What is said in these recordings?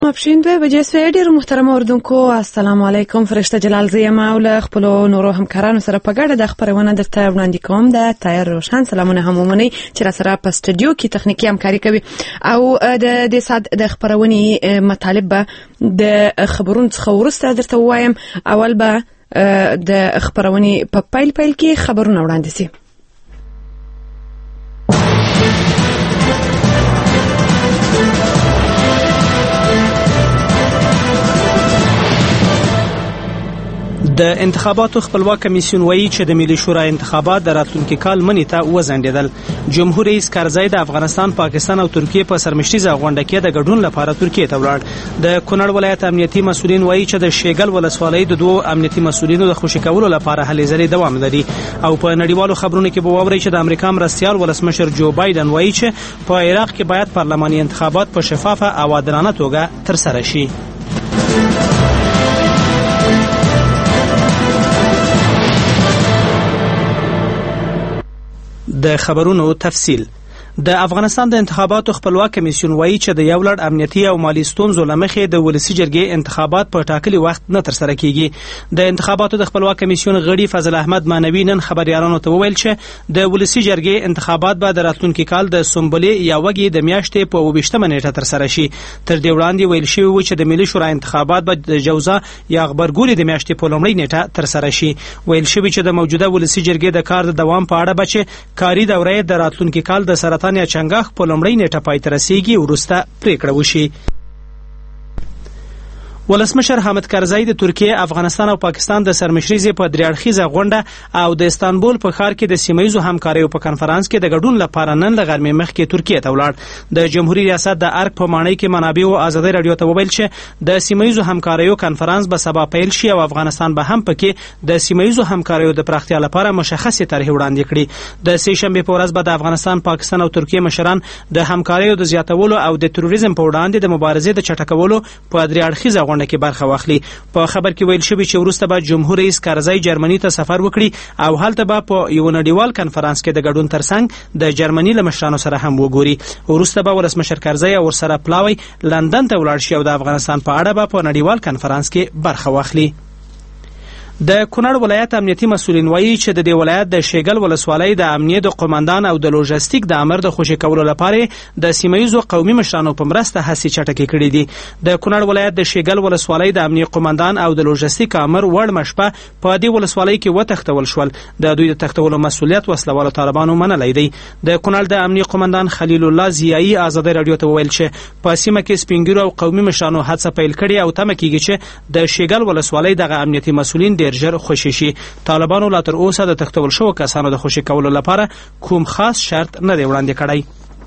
مبشین 2 بجې سوی. ډېر محترم اوردونکو، السلام علیکم. فرشته جلال زیم او له خپلو نورو همکارانو سره په ګډه د خپرونه درته وړاندې کوم. د طاهر روشن سلامونه هم ومنئ چې را سره په سټوډیو کې تخنیکي همکاري کوي او د دې ساعت د خپرونې مطالب به د خبرونو څخه وروسته درته ووایم. اول به د خپرونې په پیل کې خبرونه وړاندې سي. د انتخاباتو خپلواک کمیسیون وایي چې د ملي شورا انتخابات د راتلونکي کال منې ته وځنډېدل. جمهور رئیس کرزی د افغانستان، پاکستان او ترکیې په سرمشریزه غونډه کې د ګډون لپاره ترکیې ته ولاړ. د کونړ ولایت امنیتي مسؤلین وایي چې د شیګل ولسوالۍ د 2 امنیتي مسؤلینو د خوشي کولو لپاره هلې ځلې دوام لري. او په نړیوالو خبرونو کې به واورئ چې د امریکا مرستیال ولسمشر جو بایدن وایي چې په عراق کې باید پارلماني انتخابات په شفافه او عادلانه توګه ترسره شي. د خبرونو تفصیل. د افغانستان د انتخاباتو خپلواک کمیسیون وایي چې د یو لړ امنیتي او مالی ستونزو له مخې د ولسي جرګې انتخابات په ټاکلي وخت نه ترسره کیږي. د انتخاباتو د خپلواک کمیسیون غړي فضل احمد مانوي نن خبريالانو ته وویل چې د ولسي جرګې انتخابات به د راتلونکي کال د سنبلې یا وګي د میاشتې په 28مه نیټه ترسره شي. تر دې وړاندې ویل شوی و چې د ملي شورا انتخابات به د جوزا یا غبرګولي د میاشتې په لومړۍ نیټه ترسره شي. ویل شوی چې د موجوده ولسي جرګې د کار د دوام په اړه به چې کاري دوره د راتلونکي کال د سرطان یا چنګاښ په لومړۍ نیټه پای ته رسیږي وروسته پریکړه وشي. ولسمشر حامد کرزی د ترکیه، افغانستان او پاکستان د سرمشریزې په دریاړخیزه غونډه او د استانبول په ښار کې د سیمایزو همکاریو په کنفرانس کې د ګډون لپاره نن له غرمې مخکې ترکیه ته ولاړ. د جمهوریت ریاست د ارګ په ماڼۍ کې منابع او ازادي رادیو ته وویل چې د سیمایزو همکاریو کنفرانس به سبا پیل شي او افغانستان به هم پکې د سیمایزو همکاریو د پراختیا لپاره مشخصه طرحې وړاندې کړي. د سې شنبې په ورځ به د افغانستان، پاکستان او ترکیه مشران د همکاریو د زیاتولو او د تروریزم په وړاندې د مبارزې د چټکولو په دریاړخیزه غونډه کې برخه واخلي. په خبر کې ویل شوی چې وروسته به جمهور رئیس کرزی جرمني ته سفر وکړي او هلته به په یو نړیوال کنفرانس کې د ګډون ترڅنګ د جرمني له مشرانو سره هم وګوري. وروسته به ولسمشر کرزی او سره پلاوی لندن ته ولاړ شي او د افغانستان په اړه به په نړیوال کنفرانس کې برخه واخلي. د کونړ ولایت امنیتي مسؤلین وایي چې د دې ولایت د شیګل ولسوالۍ د امنیت قومندان او د لوژستیک د امر د خوشي کولو لپاره د سیمایزو قومي مشرانو په مرسته هڅې چټکې کړې دي. د کونړ ولایت د شیګل ولسوالۍ د امنیت قومندان او د لوژستیک امر وړ مشپه په دې ولسوالۍ کې وتښتول شول. د دوی د تښتولو مسؤلیت وسلوالو طالبانو منلی دی. د کونړ د امنیت قومندان خلیل الله زیایی ازادي رادیو ته وویل چې په سیمه کې سپینګیرو او قومي مشرانو هڅه پیل کړې او تمه کیږي چې د شیګل ولسوالۍ دغه امنیتي مسؤلین ډیر خوشی شي. طالبانو لا تر اوسه د تختول شو کسانو د خوشی کولو لپاره کوم خاص شرط نه دی وړاندې کړی.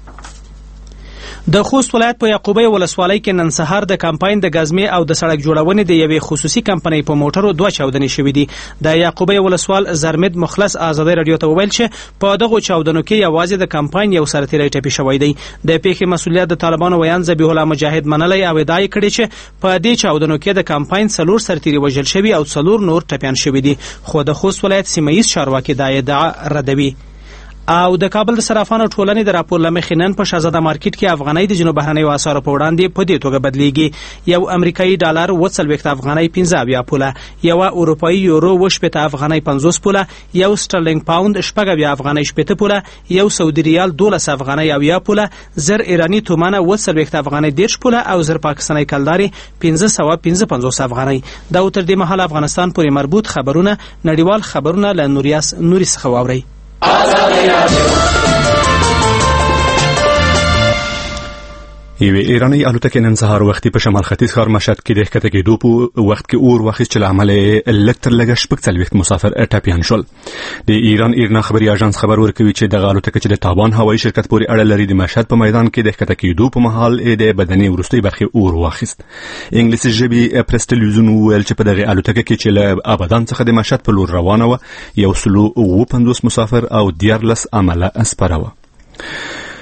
د خوست ولایت په یعقوبی ولسوالۍ کې نن سهار د کمپاین د غزمې او د سړک جوړونې د یوې خصوصي کمپنۍ په موټرو 2 چاودنې شوې دي. د یعقوبی ولسوال زرمد مخلص ازادي رادیو ته وویل چې په دغه چاودنو کې یوازې د کمپاین یو سرتیری ټپي شوی دی. د پیښې مسؤلیت د طالبانو ویان ذبیح الله مجاهد منلی او ادعا کړې چې په دې چاودنو کې د کمپاین 4 سرتیری وژل شوی او 4 نور ټپيان شوی دي. خو د خوست ولایت سیمایي چارواکي دا ادعا ردوي. او د کابل د صرافانو ټولنې د راپور لمخې نن په شهزاده مارکیټ کې افغانۍ د جنوب بهرنیو اسعارو په وړاندې په دې توګه بدلیږي. یو امریکایي ډالر 40 افغانۍ 15 پوله، یو اروپایي یورو 20 افغانۍ 50 پوله، یو سټرلینګ پاوند 40 افغانۍ 80 پوله، یو سعودي ریال 12 افغانۍ 70 پوله، زر ایرانی تومانه 40 افغانۍ 10 پوله او زر پاکستاني کلداري 1555 افغانۍ. دا تر دې مهال افغانستان پورې مربوط خبرونه نړیوال خبرونه له نوري څخه واوري. یوه ایرانی الوتکه نن سهار وختي په شمال ختیځ ښار مشهد کې د ښکته کېدو په وخت کې اور واخیست چې له امله لږ تر لږه 40 مسافر ټپیان شول. د ایران ایرنا خبري اژانس خبر ورکوي چې دغه الوتکه چې د تابان هوایي شرکت پورې اړه لري د مشهد په میدان کې د ښکته کېدو په مهال د بدني ورستۍ برخې اور واخیست. انګلیسي ژبې پریس ټلویزیون ویل چې په دغه الوتکه کې چې له ابادان څخه د مشهد په لور روانه و 150 مسافر او 14 عمله اسپره و.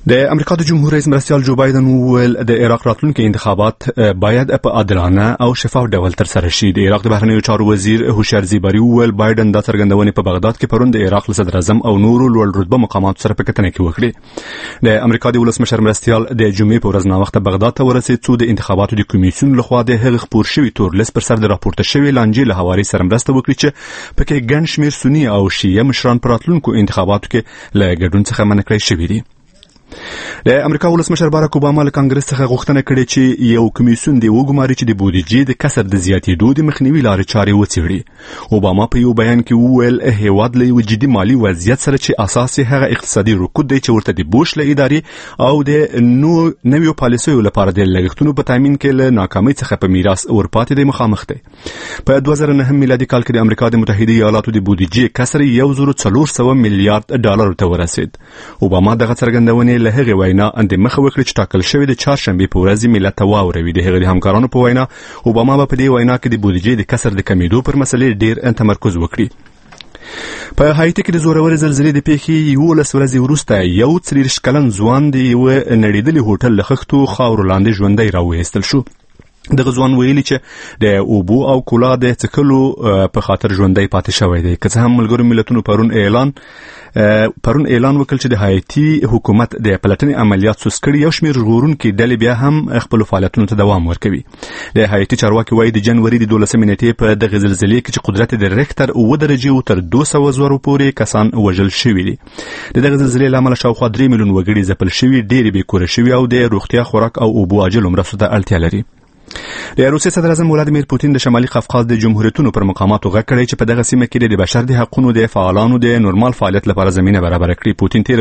د امریکا د جمهور رئیس مرستیال جو بایدن وویل د عراق راتلونکي انتخابات باید په عادلانه او شفاف ډول ترسره شي. د عراق د بهرنیو چارو وزیر هوشیار زیبری وویل بایدن دا څرګندونې په بغداد کې پرون د عراق صدر اعظم او نورو لوړ رتبه مقاماتو سره په کتنه کې وکړي. د امریکا د ولسمشر مرستیال د جمعې په ورځ ناوخته بغداد ته ورسېد څو د انتخاباتو د کمیسیون لخوا د هغه خپور شوی تورلیست پر سر د راپورته شوی لانجې له حوالې سره مرسته وکړي چې پکې ګڼ شمېر سني او شیعه مشران پر راتلونکو انتخاباتو کې له ګډون څخه منع کړی شوي دي. د امریکا ولسمشر باراک اوباما له کانګرس څخه غوښتنه کړې چې یو کمیسیون دی وګماري چې د بودیجې د کسر د زیاتېدو د مخنیوي لارې چارې وڅېړي. اوباما په یو بیان کې وویل هیواد له یو جدي مالي وضعیت سره چې اساس یې هغه اقتصادي رکود دی چې ورته د بوش له ادارې او د نویو پالیسیو لپاره د لګښتونو په تامین کې له ناکامۍ څخه په میراث ورپاتې دی مخامخ دی. په 2009 میلادي کال کې د امریکا د متحده ایالاتو د بودیجې کسر 1400 میلیارډ ډالر ته ورسېد. اوباما دغه څرګندونې له هغه وینا اندېښنه وکړه چې ټاکل شوی د چهارشنبې په ورځ ملت ته واوروي. د هغه همکارانو په وینا اوباما په دې وینا کې د بودیجې د کسر د کمیدو پر مسلې ډیر تمرکز وکړي. په هایټي کې د زورورې زلزلې د پیښې 11 ورځې وروسته یو 40 کلن ځوان د یو نړیدلي هوټل له خښتو خاورو لاندې ژوندی راوایستل شو. دغه ځوان ویلي چې د اوبو او کولا د څکلو په خاطر ژوندی پاتې شوی دی. که څه هم ملګرو ملتونو پرون اعلان وکړ چې د هایټي حکومت د پلټنې عملیات سوس کړي، یو شمېر ژغورونکي ډلې بیا هم خپل فعالیتونو ته دوام ورکوي. د هایټي چارواکي وایي د جنوري د 12 نیټې په دغه زلزلې کې چې قدرت د ریکټر 7 درجې تر 200 زرو پورې کسان وژل شوي دي. د دغه زلزلې له امله شاوخوا 3 میلیون وګړي ځپل شوي، ډېرې بېکوره شوي او د روغتیا، خوراک او اوبو عاجلو مرستو ته اړتیا لري. د روسیې صدر اعظم ولادیمیر پوتین د شمالي قفقاز د جمهوریتونو پر مقاماتو غږ کړی چې په دغه سیمه کې د بشر د حقوقو د فعالانو د نورمال فعالیت لپاره زمینه برابر کړي. پوتین تیر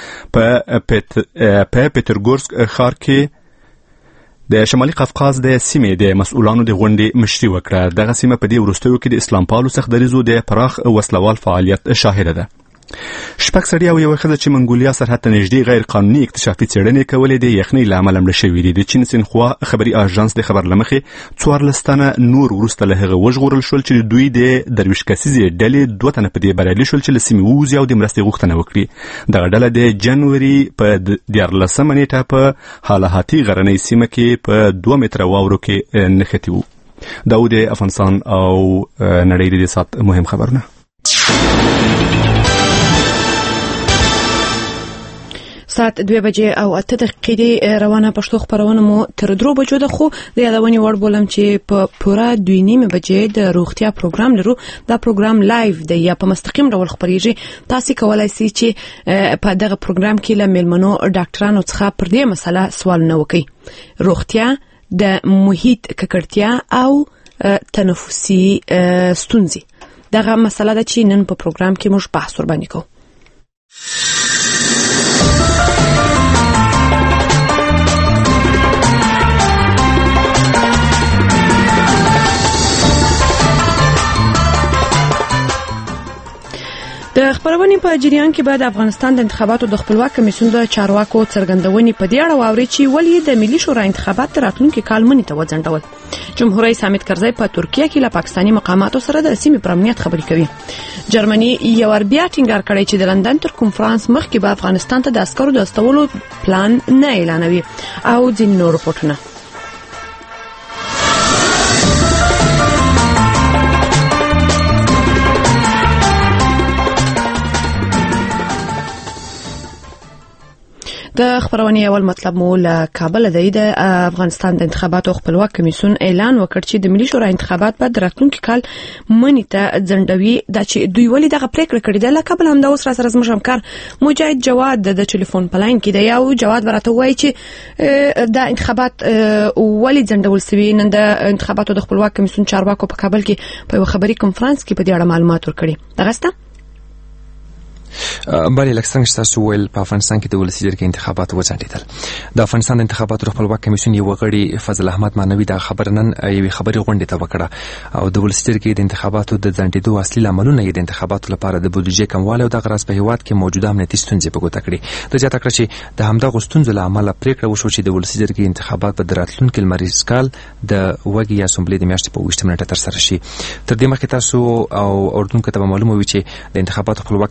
ورځ په پټرګورسک ښار کې د شمالي قفقاز د سیمې د مسؤلانو د غونډې مشري وکړه. دغه سیمه په دې وروستیو کې د اسلام پالو څخه دریزو د پراخ وسلوال فعالیت شاهده ده. شپږ سړي او یوه ښځه چې منګولیا سرحد ته نږدې غیر قانوني اکتشافي څېړنې کولې د یخنۍ له امله مړه شوي دي. د چین سینخوا خبري اژانس د خبر له مخې 14 تنه نور وروسته له هغه وژغورل شول چې دوی د درویش کسیزې ډلې 2 تنه په دې بریالي شول چې له سیمې ووځي او د مرستې غوښتنه وکړي. دغه ډله د جنوري په 14 نیټه په حالهاتي غرنۍ سیمه کې په 2 متره واورو کې نښتي وو. دا د افغانستان او نړۍ د سات مهم خبرونه. ساعت 2 بجې او 8 دقیقې روانه پښتو خبرونه مو تر 3 بجو ده. خو د یادونې وړ بولم چې په پوره 2:30 بجې د روغتیا پروګرام لرو. دا پروګرام لایو دی یا په مستقیم ډول خبريږي. تاسو کولای شئ چې په دغه پروګرام کې له ملمنو ډاکټرانو څخه پر دې مسله سوال نه وکړي. روغتیا، د محیط ککړتیا او تنفسي ستونزې دغه مسله ده چې نن په پروګرام کې موږ بحث ور باندې کوو. د خبرونې په جریان کې بعد افغانستان د انتخاباتو د خپلواک کمیسیون د چارواکو څرګندونې په دې اړه واوري چې ولې د ملي شورا انتخابات راتلونکي کال منې ته وځنډول. جمهور رئیس حامد کرزی په ترکیه کې له پاکستاني مقاماتو سره د سیمې پر امنیت خبرې کوي. جرمني یو ور بیا ټینګار کړی چې د لندن تر کنفرانس مخکې به افغانستان ته د عسکرو د استولو پلان نه اعلانوي او ځینې نور رپورټونه. د خبرونې اول مطلب مو له کابل د افغانستان د انتخاباتو خپلواک کمیسیون اعلان وکړ چې د ملي شورا انتخابات بعد راتلونکي کال منې ته ځنډوي. دا چې دوی ولې دغه پریکړه کړې ده. له کابل هم دا اوس را سره زموږ همکار مجاهد جواد د ټلیفون په لاین کې دی. یو جواد ورته وایي چې دا انتخابات ولې ځنډول شوي. نن د انتخاباتو د خپلواک کمیسیون چارواکو په کابل کې په یو خبري کنفرانس کې په دې اړه معلومات ورکړي. دغه بله لکه څنګه چې تاسو ویل په افغانستان کې د ولسي جرګې انتخابات وځنډېدل. د افغانستان د انتخاباتو خپلواک کمیسیون یو غړي فضل احمد مانوي دا خبر نن یوې خبري غونډې ته وکړه او د ولسي جرګې د انتخاباتو د ځنډېدو اصلي لاملونه یې د انتخاباتو لپاره د بودیجې کموالی او د غرض په هیواد کې موجوده امنیتي ستونزې په ګوته کړې. د زیاته کړه چې د همدغه ستونزو له امله پریکړه وشوه چې د ولسي جرګې انتخابات په راتلونکي لمریز کال د وګړي اسمبلې د میاشتې په 20 نیټه ترسره شي. تر دې مخکې تاسو او اردوونکو ته معلومه وي چې د انتخاباتو خپلواک کمیسیون ویلي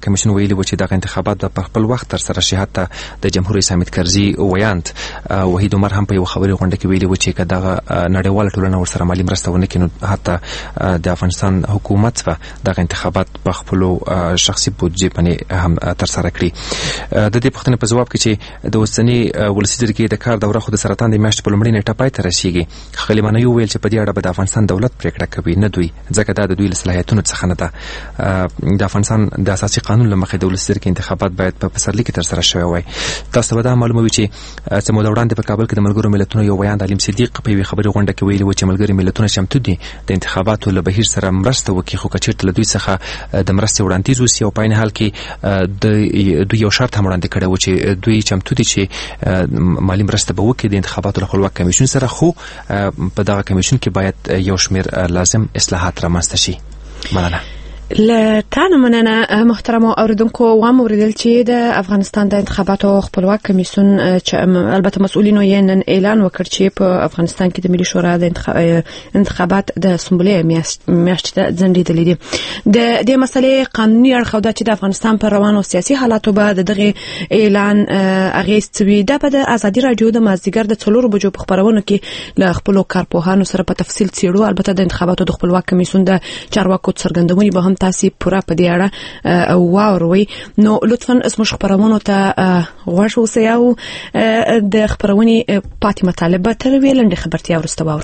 ویلي و چې دغه انتخابات په خپل وخت تر سره شي. حتی د جمهور رئیس حامد کرزي ویاند وحید عمر هم په یو خبري غونډه کې ویلي و چې که دغه نړیواله ټولنه ورسره مالي مرسته ونه کړي نو حتی د افغانستان حکومت به دغه انتخابات په خپل شخصي بودجې باندې هم تر سره کړي. د دې پوښتنې په جواب کې چې د اوسني ولسي جرګې د کار دوره خو د سرطان د میاشتې په لومړۍ نیټه پای ته رسیږي. ښاغلي مانوي وویل چې په دې اړه به د افغانستان دولت پریکړه کوي نه دوی، ځکه دا د دوی له صلاحیتونو څخه نه ده. د افغانستان د اساسي قانون له مخې د ولسي جرګې انتخابات باید په پسرلي کې تر سره شوی وای. تاسو به دا معلومه وي چې څه موده وړاندې په کابل کې د ملګرو ملتونو یو ویاند علیم صدیق په یوې خبري غونډه کې ویلي و چې ملګري ملتونه چمتو دي د انتخاباتو له بهیر سره مرسته وکړي، خو که چېرته له دوی څخه د مرستې وړاندیز وسي او په عین حال کې دوی یو شرط هم وړاندې کړی و چې دوی چمتو دي چې مالي مرسته به وکړي د انتخاباتو له خپلواک کمیسیون سره، خو په دغه کمیسیون کې باید یو شمېر لازم اصلاحات رامنځته شي. مننه. لتانه مننه محترم اوریدونکو. وام اوریدل چې د افغانستان د انتخاباتو خپلواک کمیسیون چې البته مسؤلینو یې نن اعلان وکړ چې په افغانستان کې د ملي شورا د انتخابات د سمبولې میاشتې ځنډېدلې دي. د دې مسلې قانوني اړخ دا چې د افغانستان پر روانو سیاسي حالاتو به دغه اعلان اغیز کوي. دا په د ازادي رادیو د مازدیګر د 4 بجو په خبرونه کې له خپل کارپوهانو سره په تفصیل څېړو. البته د انتخاباتو د خپلواک کمیسیون د چارواکو څرګندونې به هم تاسو پوره په دې اړه واوروي. نو لطفاً اسمو خبرونو ته غوښ اوسئ او د خبرونې پاتې مطالبه تر ویلند خبرتیا ورسته باور.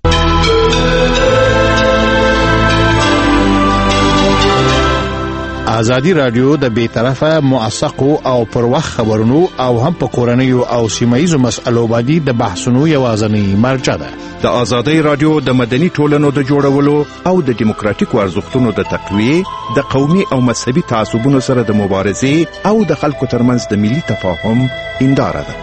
ازادي رادیو د بیطرفه موثقو او پر وخت خبرونو او هم په کورنیو او سیمایي مسألو باندې د بحثونو یوازنی مرجع ده. د ازادي رادیو د مدني ټولنو د جوړولو او د دیموکراتیکو ارزښتونو د تقویه، د قومي او مذهبي تعصبونو سره د مبارزې او د خلکو ترمنځ د ملي تفاهم هنداره ده.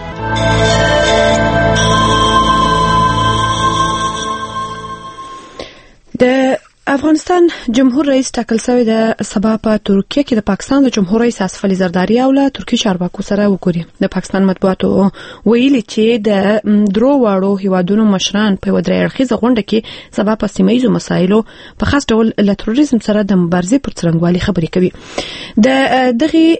د افغانستان جمهور رئیس ټاکل شوی د سبا په ترکیه کې د پاکستان د جمهور رئیس اسف علي زرداری او له ترکی چارواکو سره وګوري. د پاکستان مطبوعاتو ویلي چې د درو واړو هیوادونو مشران په درې اړخیزه غونډه کې سبا په سیمایي مسایلو په خاص ډول له تروریزم سره د مبارزې پر څرنګوالي خبرې کوي. د دغه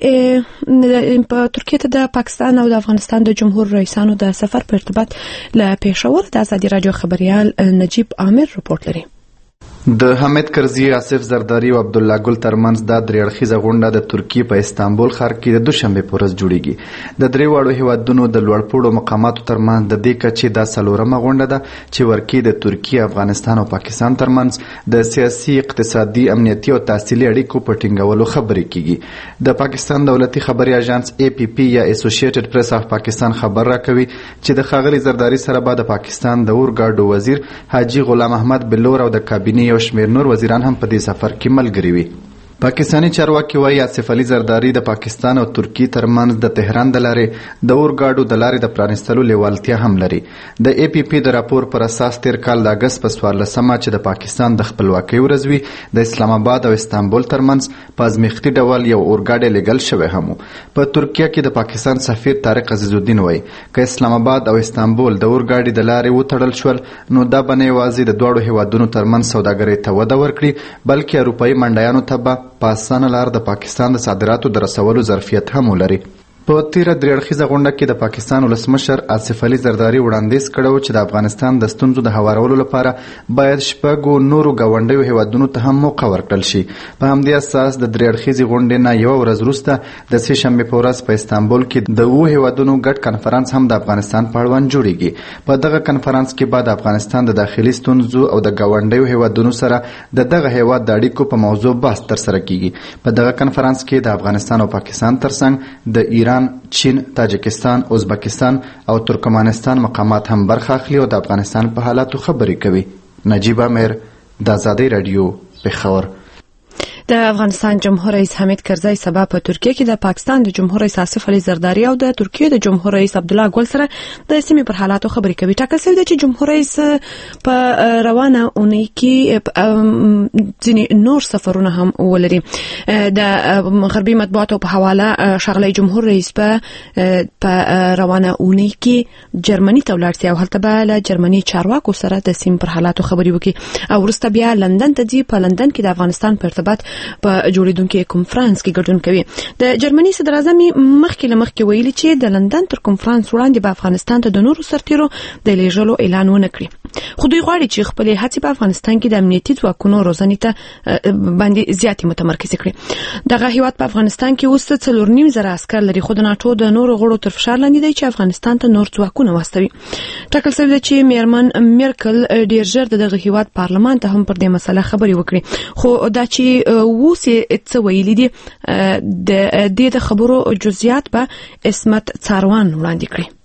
په ترکیه ته د پاکستان او د افغانستان د جمهور رئیسانو د سفر په ارتباط له پېښور د ازادي رادیو خبريال نجیب عامر رپورټ لري. د حامد کرزي، آصف زرداری او عبد الله ګل ترمنځ د درې اړخیزه غونډه د ترکیه په استانبول ښار کې د دوشنبه په ورځ جوړیږي. د درې واړو هیوادونو د لوړپوړو مقاماتو ترمنځ د دې کچې د څلورمه غونډه ده چې ورکی د ترکیه، افغانستان او پاکستان ترمنځ د سیاسي، اقتصادي، امنیتي او تحصیلي اړیکو په ټینګولو خبرې کیږي. د پاکستان دولتي خبري اژانس APP یا اسوسییټډ پریس اف پاکستان خبر راکوي چې د ښاغلي زرداری سره به د پاکستان د اورګاډو وزیر حاجی غلام احمد بلور او د کابینې شمیر نور وزیران هم په دې سفر کې ملګري وي. پاکستانی چارواکي وايي آصف علي زرداری د پاکستان او ترکیه ترمنځ د تهران د لارې د اورګاډو د لارې د پرانستلو لیوالتیا هم لري. د APP د راپور پر اساس تیر کال د اگست په 14مه چې د پاکستان د خپلواکۍ ورځ وي د اسلام آباد او استانبول ترمنځ په ازمیښتي ډول یو اورګاډی لیږل شوی هم. په ترکیه کې د پاکستان سفیر طارق عزیز الدین وايي که اسلام آباد او استانبول د اورګاډي د لارې وتړل شول نو دا به نه یوازې د دوړو هیوادونو ترمنځ سوداګرۍ ته وده ورکړي بلکې اروپایي منډیانو ته به په اسانه لار د پاکستان د صادراتو د رسولو ظرفیت هم ولري. په تیره درې اړخیزه غونډه کې د پاکستان ولسمشر آصف علي زرداری وړاندیز کړی چې د افغانستان د ستونزو د هوارولو لپاره باید شپږو نورو ګاونډیو هیوادونو ته هم موقع ورکړل شي. په همدې اساس د درې اړخیزې غونډې نه یوه ورځ وروسته د سې شنبې په ورځ په استانبول کې د 7 هیوادونو ګډ کنفرانس هم د افغانستان په اړوند جوړیږي. په دغه کنفرانس کې به د افغانستان د داخلي ستونزو او د ګاونډیو هیوادونو سره د دغه هیواد د اړیکو په موضوع بحث ترسره کیږي. په دغه کنفرانس کې د افغانستان او پاکستان ترڅنګ د ایران، چین، تاجکستان، ازبکستان او ترکمنستان مقامات هم برخه اخلي او د افغانستان په حالاتو خبرې کوي. نجیب عامر، د ازادي رادیو، پېښور. د افغانستان جمهور رئیس حامد کرزي سبا په ترکیه کې د پاکستان د جمهور رئیس آصف علي زرداری او د ترکیه د جمهور رئیس عبد الله ګل سره د سیمې پر حالاتو خبرې کوي. ټاکل شوی دی چې جمهور رئیس په روانه اونۍ کې ځینې نور سفرونه هم ولري. د غربي مطبوعاتو په حواله ښاغلی جمهور رئیس په روانه اونۍ کې جرمني ته ولاړ شي او هلته به له جرمني چارواکو سره د سیمې پر حالاتو خبرې وکړي او وروسته بیا لندن ته ځي. په لندن کې د افغانستان په ارتباط په جوړیدونکو کنفرانس کې ګډون کوي. د جرمني صدر اعظم مخکې ویلي چې د لندن تر کنفرانس وړاندې په افغانستان ته د نورو سرتیرو د لیږلو اعلان ونه کړي. خو دوی غواړي چې خپل هڅې په افغانستان کې د امنیتي ځواکونو روزنې ته باندې زیاتې متمرکز کړي. دغه هیواد په افغانستان کې اوس 4.5 عسكر لري، خو د ناتو د نورو غړو تر فشار لاندې دی چې افغانستان ته نور ځواکونه واستوي. ټاکل شوی دی چې میرمن میرکل ډیر ژر دغه هیواد پارلمان ته هم پر دې مسله خبرې وکړي، خو دا چې اوس څه ویلي دي د دې خبرو جزئیات به اسمت څاروان وړاندې کړي.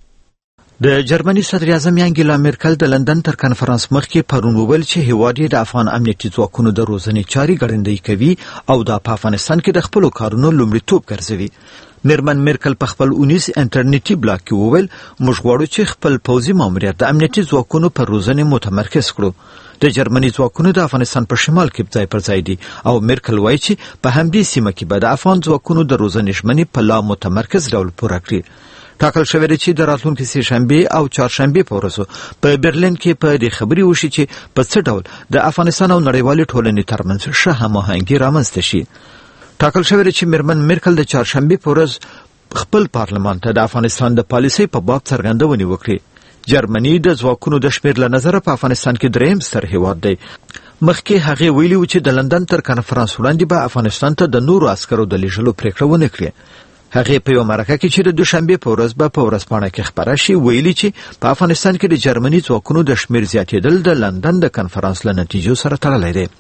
د جرمني صدر اعظم انګیلا میرکل د لندن تر کنفرانس مخکې پرون وویل چې هیواد یې د افغان امنیتي ځواکونو د روزنې چارې ګړندۍ کوي او د افغانستان کې د خپل کارونو لومړیتوب ګرځوي. میرمن میرکل په خپل 19 انټرنیټي بلاګ کې وویل موږ غواړو چې خپل پوځي ماموریت د امنیتي ځواکونو پر روزنې متمرکز کړو. د جرمني ځواکونو د افغانستان په شمال کې ځای پر ځای دي او میرکل وایي چې په همدې سیمه کې به د افغان ځواکونو د روزنې ژمنې په لا متمرکز ډول پوره کړي. ټاکل شوی دی چې د راتلونکي سه شنبه او چهارشنبه په ورځو په برلین کې په دې خبري وشي چې په څه ډول د افغانستان او نړیوالې ټولنې ترمنځ ښه هماهنګي رامنځته شي. ټاکل شوی دی چې میرمن میرکل د چهارشنبه په ورځ خپل پارلمان ته د افغانستان د پالیسۍ په باب څرګندونې وکړي. جرمني د ځواکونو د شمېر له نظره په افغانستان کې دریم ستر هیواد دی. مخکې هغه ویلي و چې د لندن تر کنفرانس وړاندې به افغانستان ته د نورو عسکرو د لیږلو پریکړه ونه کړي. هغه په یو مرکه کې چې د دوشنبه په ورځ به په ورځپاڼه کې خبره شي ویلي چې په افغانستان کې د جرمني ځواکونو د شمېر زیاتېدل د لندن د کنفرانس له نتیجو سره تړلی دی.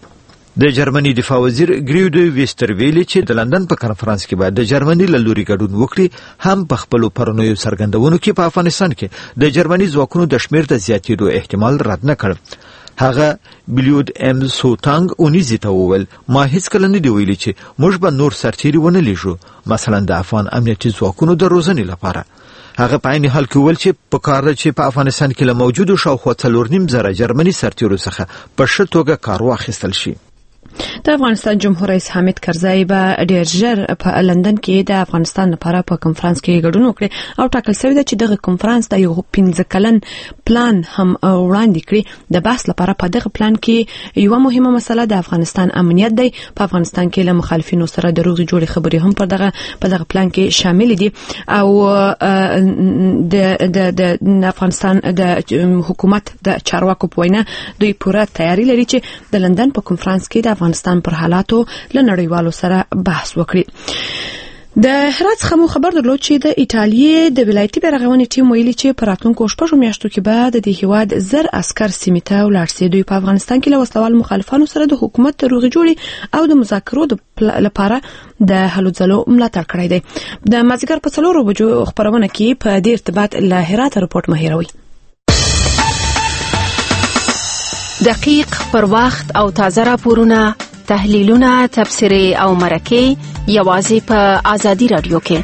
د جرمني دفاع وزیر ګریودو ویستر ویلي چې د لندن په کنفرانس کې باید د جرمني له لوري ګډون وکړي. هم په خپلو پرونیو څرګندونو کې په افغانستان کې د جرمني ځواکونو د شمېر د زیاتېدو احتمال رد نه کړ. هغه بلیود ام سوتانګ اونیزي ته وویل ما هیڅ کله نه دی ویلي چې موږ به نور سرتیري ونه لیږو، مثلا د افغان امنیتي ځواکونو د روزنې لپاره. هغه په عین حال کې وویل چې په کار ده چې په افغانستان کې له موجودو شاوخوا 4.5 جرمني سرتیرو څخه په ښه توګه کار واخیستل شي. د افغانستان جمهور رئیس حامد کرزی به ډیر ژر په لندن کې د افغانستان لپاره په کنفرانس کې ګډون وکړي او ټاکل شوی دی چې دغه کنفرانس د یو 15 کلن پلان هم وړاندې کړي. د بحث لپاره په دغه پلان کې یو مهمه مسله د افغانستان امنیت دی. په افغانستان کې له مخالفینو سره د روغې جوړې خبرې هم په دغه پلان کې شامل دي او د افغانستان د حکومت د چارواکو په وینا دوی پوره تیاری لري چې د لندن په کنفرانس کې د افغانستان پر حالاتو له نړیوالو سره بحث وکړي. د هرات څخه خبر درلود چې د ایټالیا د ولایتي بیرغونې ټیم ویلي چې په راتلونکو شپږو میاشتو کې به د دې هیواد 1000 عسكر سیمې ته ولاړ شي. دوی په افغانستان کې له وسلوال مخالفانو سره د حکومت د روغې جوړې او د مذاکرو لپاره د هلو ځلو ملاتړ کړی دی. د مازیګر په 4 بجو خبرونه کې په دې ارتباط له هرات رپورټ مهیروي. دقیق پر وخت او تازه راپورونه، تحلیلونه، تبصرې او مرکې یوازې په آزادي رادیو کې.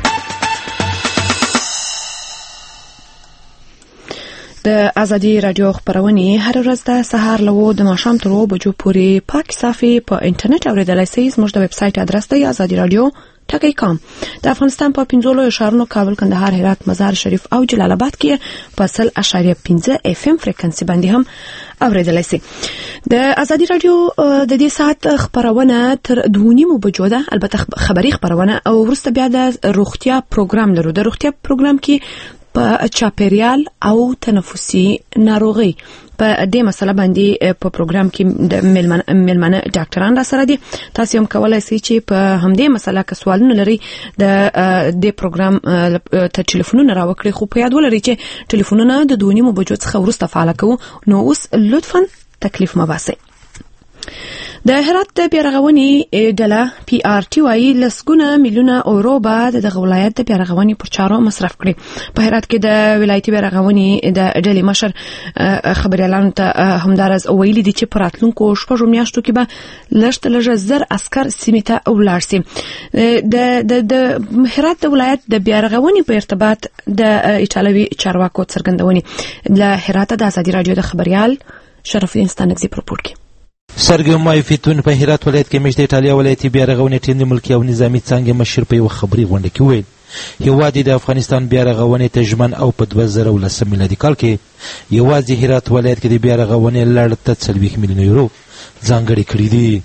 د آزادي رادیو خبرونه هر ورځ د سهار له د ماښام تر 2 بجو پورې پاک صافي په انټرنیټ اوریدلای شئ. زموږ د ویب سټ ادرس دی azadi.radio.com. د افغانستان په 15 ښارونو کابل، کندهار، هرات، مزار شریف او جلال آباد کې په 0.5 FM فریکوئنسي باندې هم اوریدلای شئ. د آزادي رادیو د دې ساعت خبرونه تر 2:30 بجو ده، البته خبري خبرونه او ورسته بیا د روغتیا پروګرام لرو. د روغتیا پروګرام کې په چاپیریال او تنفسي ناروغي په دې مسله باندې په پروګرام کې د ملمنه ډاکټران را سره دي. تاسو هم کولای شئ چې په همدې مسله کې سوالونه لري د دې پروګرام ته ټلیفونونه راوکړئ، خو په یاد ولرئ چې ټلیفونونه د 2:30 بجو څخه وروسته فعال کوو. نو اوس لطفاً تکلیف مباسئ. د هرات د بیارغونې ډله PRT وايي لسګونه میلیونه اورو به د ولایت د بیارغونې پر چارو مصرف کړي. په هرات کې د ولایتي بیارغونې د ډلې مشر خبريالانو ته همدارز ویلي دي چې په راتلونکو شپږو میاشتو کې به لږ 1000 عسكر سیمې ته ولاړ شي. د هرات د ولایت د بیارغونې په ارتباط د ایټالوي چارواکو څرګندونې له هرات د آزادي رادیو د خبريال شرف الدین ستانکزي په رپورټ کې. سرګیو مایفیتون په هرات ولایت کې مشت ایټالیا ولایتي بیارغونې ټیم د ملکي او نظامی څنګه مشر په یو خبري غونډه کې ویل هیواد د افغانستان بیارغونې ته ژمن او په 2010 میلادي کال کې یوازې هرات ولایت کې د بیارغونې لړ ته 40 میلیون یورو ځانګړي کړي دي.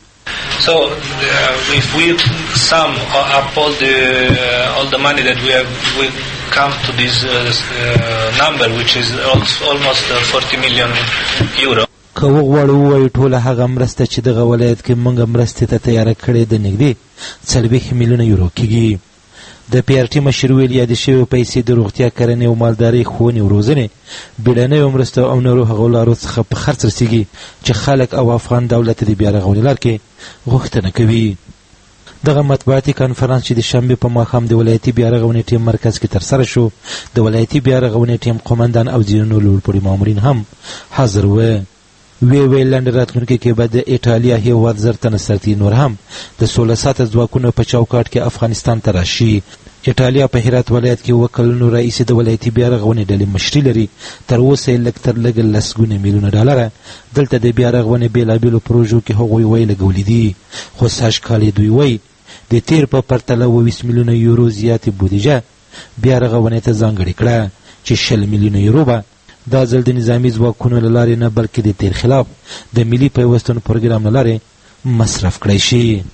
So if we sum up all the money that we come to this number, which is almost 40 million euro. که وغواړو ووایو ټوله هغه مرسته چې دغه ولایت کې موږ مرستې ته تیاره کړې د نږدې 40 میلیونه یورو کېږي. د پی آر ټي مشر ویل یادې شوې پیسې د روغتیا کرنې او مالدارۍ ښوونې او روزنې بیړنیو مرستو او نورو هغو لارو څخه په خرڅ رسیږي چې خلک او افغان دولت د بیا رغونې لار کې غوښتنه کوي. دغه مطبوعاتي کنفرانس چې د شنبې په ماښام د ولایتي بیا رغونې ټیم مرکز کې ترسره شو، د ولایتي بیا رغونې ټیم قومندان او ځینو لوړپوړي مامورین هم حاضر وو. وی لنډ راتلونکي کې به د ایټالیا هېواد 1000 تنه سرتي نور هم د 16 ساعته ځواکونو په چوکاټ کې افغانستان ته راشي. ایټالیا په هرات ولایت کې 7 کلونو رئیس د ولایتي بیا رغونې ډلې مشري لري. تر اوسه یې لږ تر لږه 10 میلیونه ډالره دلته د بیا رغونې بېلابېلو پروژو کې هغوی وی لګولي دي، خو سږ کال یې دوی وی د تیر په پرتله 20 میلیونه یورو زیاتې بودیجه بیا رغونې ته ځانګړې کړه چې 20 میلیونه یورو به دا ځل د نظامي ځواکونو له لارې نه بلکې د تیر خلاف د ملي پیوستون پروګرام له لارې مصرف کړی شي.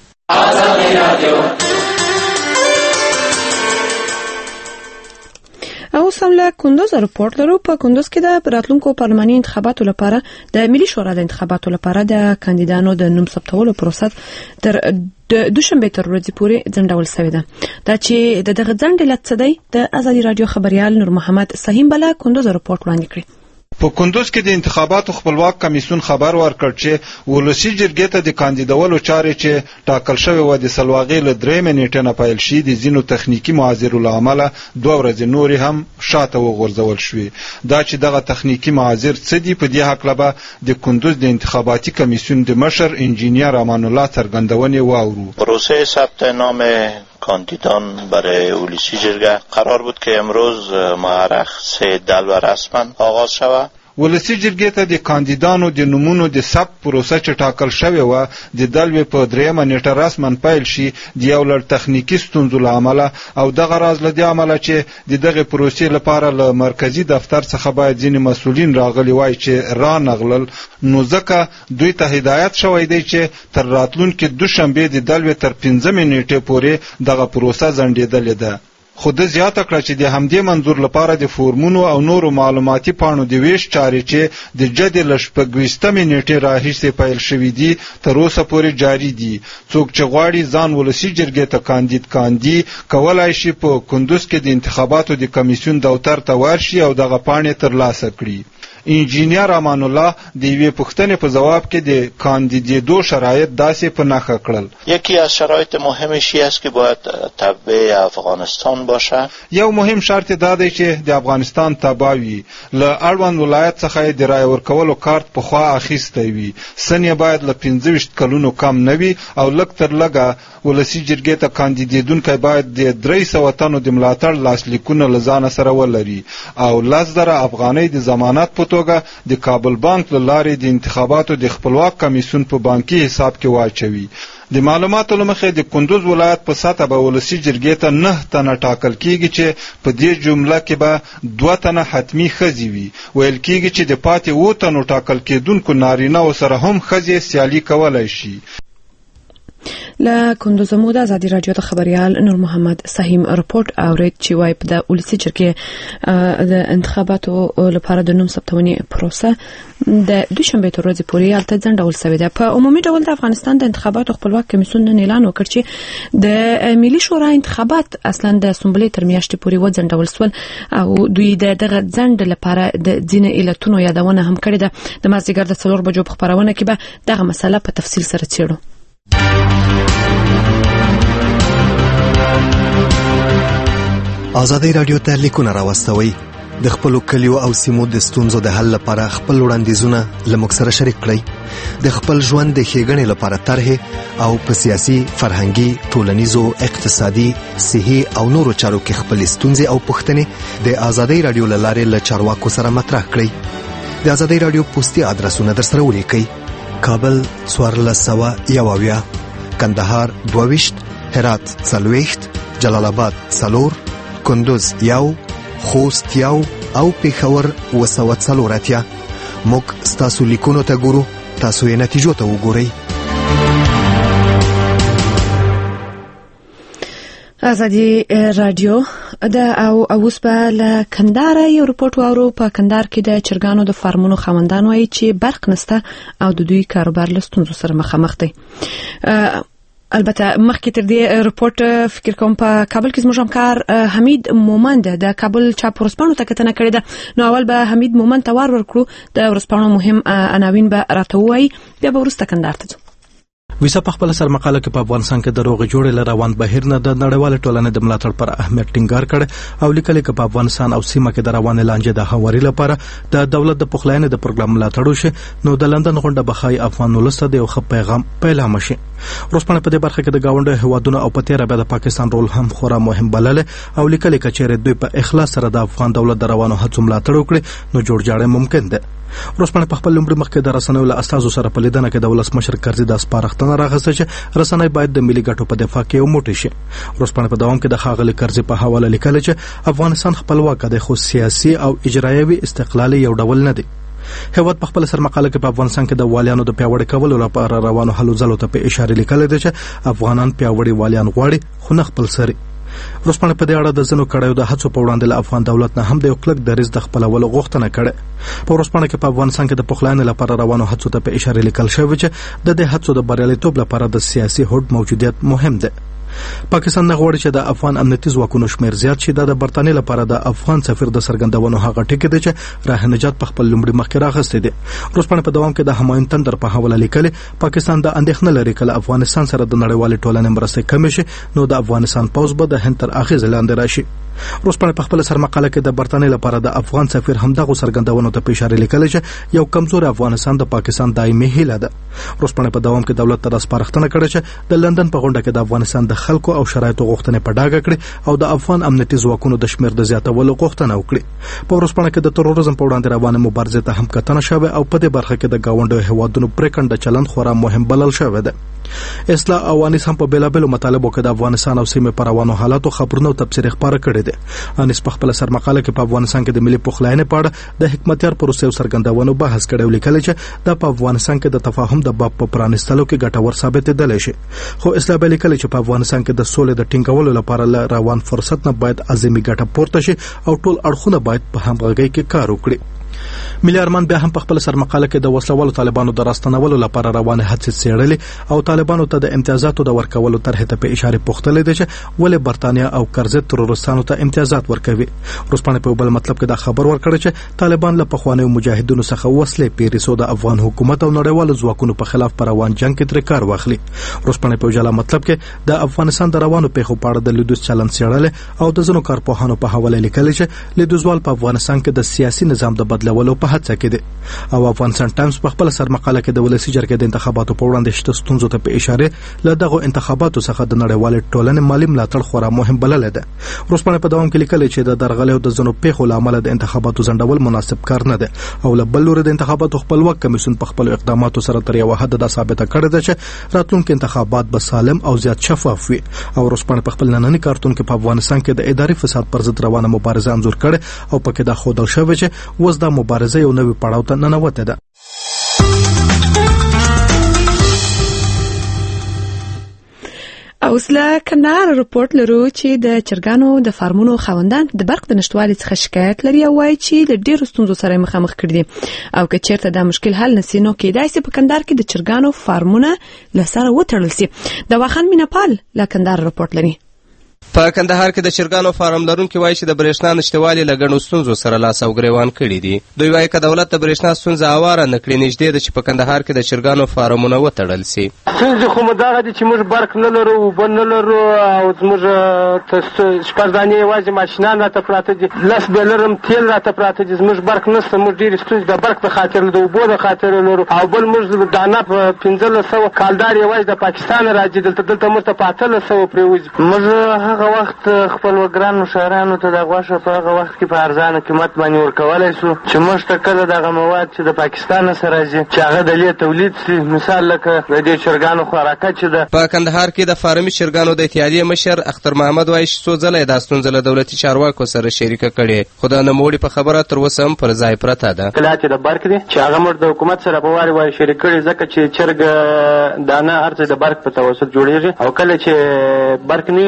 او سمله کندوز رپورت لرو. په کندوز کې د راتلونکو پارلماني انتخاباتو لپاره د ملي شورا د انتخاباتو لپاره د کاندیدانو د نوم ثبتولو پروسه تر دوشنبه تر ورځې پورې ځنډول شوې ده. دا چې دغه ځنډ علت څه دی، د ازادي رادیو خبريال نور محمد سهیم بلا کندوز رپورت وړاندې کړی. په کندوز کې د انتخاباتو خپلواک کمیسیون خبر ورکړ چې ولسی جرګې ته د کاندیدولو چارې چې ټاکل شوی و د سلواغې له 3 نیټې نه پیل شي د ځینو تخنیکی معاذیرو له امله 2 ورځې نورې هم شاته وغورځول شوې. دا چې دغه تخنیکی معاذیر څه دي، په دې حق لبه د کندوز د انتخاباتي کمیسیون د مشر انجینیر امان الله څرګندونې واورو. پروسه ثبت نام کاندیدان برای ولسی جرگه قرار بود که امروز مورخ 3 دلو رسما آغاز شود. ولسی جرګې ته د کاندیدانو د نومونو د ثبت پروسه چې ټاکل شوې و د دلوې په 3 نیټه رسما پیل شي د یو لړ تخنیکی ستونزو له امله، او دغه راز له دې امله چې دغه پروسې لپاره له مرکزی دفتر څخه باید ځینې مسؤلین راغلي وای چې را نغلل، نو ځکه دوی ته هدایت شوی دی چې تر راتلونکي دوشنبه د دلوې تر 15 نیټې پورې دغه پروسه ځنډېدلې ده. خو د زیاته کړه چې د همدې منظور لپاره د فورمونو او نورو معلوماتي پاڼو د ویش چارې چې د جدي لشپږویشتمې نیټې راهیسې پیل شوې دي تر اوسه پورې جاري دي. څوک چې غواړي ځان ولسی جرګې ته کاندید کولای شي په کندوز کې د انتخاباتو د کمیسیون دفتر ته ورشي او دغه پاڼې ترلاسه کړي. انجینیر امان الله د یوې پوښتنې په جواب کې د کاندیدېدو شرایط داسې په نښه کړل. یکی از شرایط مهمش است که باید تابع افغانستان باشه. یو مهم شرط دا دی چې د افغانستان تابع وي. له اړوند ولایت څخه د رای ورکولو کارت په خوا اخیستی وي. سن یې باید له 25 کلونو کم نه وي او لږ تر لږه ولسی جرګې ته کاندیدېدونکی باید د 300 تنو د ملاتړ لاسلیکونه له ځانه سره ولري او 10,000 افغانۍ د ضمانت په توګه د کابل بانک له لارې د انتخاباتو د خپلواک کمیسیون په بانکي حساب کې واچوي. د معلوماتو له مخې د کندوز ولایت په سطح به ولسی جرګې ته 9 تنه ټاکل کیږي چې په دې جمله کې به 2 تنه حتمی ښځې وي. ویل کیږي چې د پاتې 7 تنو ټاکل کېدونکو نارینه سره هم ښځې سیالي کولای شي. له کندوز مو د ازادي رادیو د خبريال نور محمد سهیم رپورت اورید چې وايي په د ولسی جرګې د انتخاباتو لپاره د نوم ثبتونې پروسه د دوشنبه تر ورځې پورې هلته ځنډول شوې ده. په عمومي ډول د افغانستان د انتخاباتو خپلواک کمیسیون نن اعلان وکړ چې د ملي شورا انتخابات اصلا د سنبلې تر میاشتې پورې وځنډول شول او دوی دغه ځنډ لپاره د ځینې علتونو یادونه هم کړې ده. د مازدیګر د 4 بجو په خبرونه کې به دغه مسله په تفصیل سره څېړو. ازادي رادیو ته لیکونه راوستوي. د خپل کلیو او سیمو د ستونزو د حل لپاره خپل وړاندیزونه لموږ سره شریک کړئ. د خپل ژوند د ښېګڼې لپاره طرحې او په سیاسي، فرهنګي، ټولنیزو، اقتصادي، صحي او نورو چارو کې خپل ستونزې او پوښتنې د ازادي رادیو له لارې له چارواکو سره مطرح کړئ. د ازادي رادیو پوسټي ادرسونه درسره ولیکئ: کابل 1401، کندهار 22، هرات 40، جلال آباد 4، کندوز 1، خوست 1 او پېښور 240. موږ ستاسو لیکونو ته ګورو، تاسو یې نتیجو ته وګورئ. ازادي رادیو او اوس په کندهار یو رپورټ وورو. په کندهار کې د چرګانو د فارمونو خاوندان وایي چې برق نسته او د دوی کاروبار له ستونزو سره مخامخ دی. البته مخکې تر دې رپورټ فکر کوم په کابل کې زموږ همکار حمید مومند د کابل چاپ ورځپاڼو ته کتنه کړې ده. نو اول به حمید مومند ته ورکړو د ورځپاڼو مهم عناوین به راته ووایي، بیا به وروسته کندهار ته ځو. ویسا په خپل سر مقاله کې په افغانستان کې د روغ جوړې لروان بهیر نه د نړیوال ټولنې د ملاتړ پر اهمیت ټینګار کړ او لیکلي کې په افغانستان او سیمه کې د روان لانجې د هواري لپاره د دولت د پخلاینې د پروګرام ملاتړ وشي. نو د لندن غونډه بخای افغان ولست د یو خپ پیغام پیغام شي. روسپانه په دې برخه کې د گاونډي هوادونو او په تیر به د پاکستان رول هم خورا مهم بلل او لیکلي کې چې دوی په اخلاص سره د افغان دولت د روانو هڅو ملاتړ وکړي نو جوړ جاړه ممکن ده. روسپانه په خپل لومړي مخ کې د رسنیو له استازو سره په لیدنه کې د ولسمشر کرزي د سپارښتنه راغسته چې رسنۍ باید د ملي ګټو په دفاع کې وموټي شي. روسپانه په دوام کې د خاغلی کرزي په حواله لیکل چې افغانستان خپلواک دی خو سیاسي او اجرایوي استقلال یو ډول نه دی. هیواد په خپل سر مقاله کې په افغانستان کې د والیانو د پیاوړی کولو لپاره روانو هلو ځلو ته په اشاره لیکل دي چې افغانان پیاوړی والیان غواړي خو نه خپل سري. روسپانه په دې اړه د زنو کړهو د هڅو په وړاندې له افغان دولت نه هم د یو کلک دریځ د خپلولو غوښتنه کړې. په روسپانه کې په افغانستان کې د پخلاینې لپاره روانو هڅو ته په اشاره لیکل شوی چې د دې هڅو د بریالیتوب لپاره د سیاسي هوډ موجودیت مهم دی. پاکستان نه غواړي چې د افغان امنیتي ځواکونو شمیر زیات شي. د برتانیې لپاره د افغان سفیر د سرګندونو هغه ټکی دی چې راه نجات په خپل لومړي مخ کې راغستې دي. روسپانه په دوام کې د همایون تندر په حواله لیکلي پاکستان د اندېښنه لري کله افغانستان سره د نړیوال ټولنې مرسته کم شي نو د افغانستان پوز به د هند تر اغیز لاندې راشي. روسپانه په خپل سر مقاله کې د برتانیې لپاره د افغان سفیر هم دغه سرګندونو ته اشاره لیکلي چې یو کمزور افغانستان د پاکستان دایمي هیله ده. روسپانه په دوام کې دولت ته سپارښتنه کړې چې د لندن په غونډه کې د افغانستان د خلکو او شرایطو غوښتنې په ډاګه کړي او د افغان امنیتي ځواکونو د شمیر د زیاتولو غوښتنه وکړي. په روسپانه کې د تروریزم په وړاندې روانه مبارزه ته هم کتنه شوه او په دې برخه کې د گاونډي هوادونو پریکنده چلند خورا مهم بلل شوی دی. اصلاح او انیس هم په بیلابلو مطالبو کې د افغانستان او سیمې پر روانو حالاتو خبرونه او تبصرې خبره کړې ده. انیس په خپل سر مقاله کې په افغانستان کې د ملي پخلاینې په اړه د حکمتیار پروسې سرګندونو بحث کړي او لیکل چې د په افغانستان کې د تفاهم د باب په پرانستلو کې ګټور ثابت دي شي. خو اصلاح به لیکل چې په افغانستان کې د سولې د ټینګولو لپاره روان فرصت نه باید عظیمي ګټه پورته شي او ټول اړخونه باید په همغږۍ کې کار وکړي. ملي ارمان بیا هم په خپل سر مقاله کې د وسلوالو طالبانو د راستنولو لپاره روانه هڅې څېړلې او طالبانو ته د امتیازاتو د ورکولو طرح ته په اشاره پوښتلې ده چې ولې برتانیا او کرزي ترورستانو ته امتیازات ورکوي. روسپانه په بل مطلب کې دا خبر ورکړ چې طالبان له پخوانیو مجاهدینو څخه وسلې پیریسو د افغان حکومت او نړیوالو ځواکونو په خلاف پر روان جنگ کې تر کار واخلي. روسپانه په جلا مطلب کې د افغانستان د روانو پیښو په اړه د لیدوس چلند څېړل او د ځینو کارپوهانو په حواله لیکل چې لیدوسوال په افغانستان کې د سیاسي نظام د بدلولو په هڅه کې دي. او افغانستان ټایمز په خپل سر مقاله کې د ولسی جرګې د انتخاباتو په وړاندې شته ستونزو ته په اشاره له دغه انتخاباتو څخه د نړیوال ټولنې مالی ملاتړ خورا مهم بلل ده. روسپانه په دوام کې لیکلي چې د درغلې د زنو پیښو لامل د انتخاباتو ځنډول مناسب کار نه ده او له بل لوري د انتخاباتو خپلواک کمیسیون په خپل اقداماتو سره تر یو حد دا ثابته کړې ده چې راتلونکي انتخابات به سالم او زیات شفاف وي. او روسپانه په خپل نننی کارتون کې په افغانستان کې د اداري فساد پر ضد روانه مبارزه انځور کړي او پکې دا خودل شوی چې وز دا مبارزه یو نوې پړاو ته ننوته ده. اوس له کندهار رپورټ لرو چې د چرګانو د فارمونو خاوندان د برق د نشټوالي څخه شکایت لري او وایي چې د ډیرو ستونزو سره مخامخ کړي دي او که چیرته دا مشکل حل نشي نو کېدای شي په کندهار کې د چرګانو فارمونه لسره وتړل شي. د واخان مینپال له کندهار رپورټ لري. په کندهار کې د چرګانو فارم لرونکي وایي چې د برېښنا نشتوالي له ګڼو ستونزو سره لاس او ګریوان کړي دي. دوی وایي که دولت د برېښنا ستونزه هواره نه کړي نږدې ده چې په کندهار کې د چرګانو فارمونه وتړل سي. ستونزې خو مو دغه دي چې موږ برق نه لرو، اوبه نه لرو او زموږ شپږ دانې یوازې ماشینان راته پراته دي، 10 بیلرم تیل راته پراته دي. زموږ برق نشته، موږ ډېرې ستونزې د برق په خاطر د اوبو د خاطر لرو او بل موږ دانه په 1500 کالدار یوازې د پاکستان راځي، دلته موږ ته په 1800 پرېوځي. موږ هغه وخت خپل وګرانو شهرانو ته د غوښه په هغه وخت کې په ارزانه قیمت باندې ورکولی شو چې موږ ته کله دغه مواد چې د پاکستان څخه راځي چې هغه د لې تولید شي، مثال لکه د دې چرګانو خوراکه چې ده. په کندهار کې د فارمي چرګانو د اتحادیې مشر اختر محمد وایي چې څو ځله یې دا ستونزه له دولتي چارواکو سره شریکه کړې خو د نوموړي په خبره تر اوسه هم پر ځای پرته ده. کله چې د برق دی چې هغه موږ د حکومت سره په واري شریک کړي ځکه چې چرګ دانه هر څه د برق په توسط جوړیږي او کله چې برق نه وي هغه په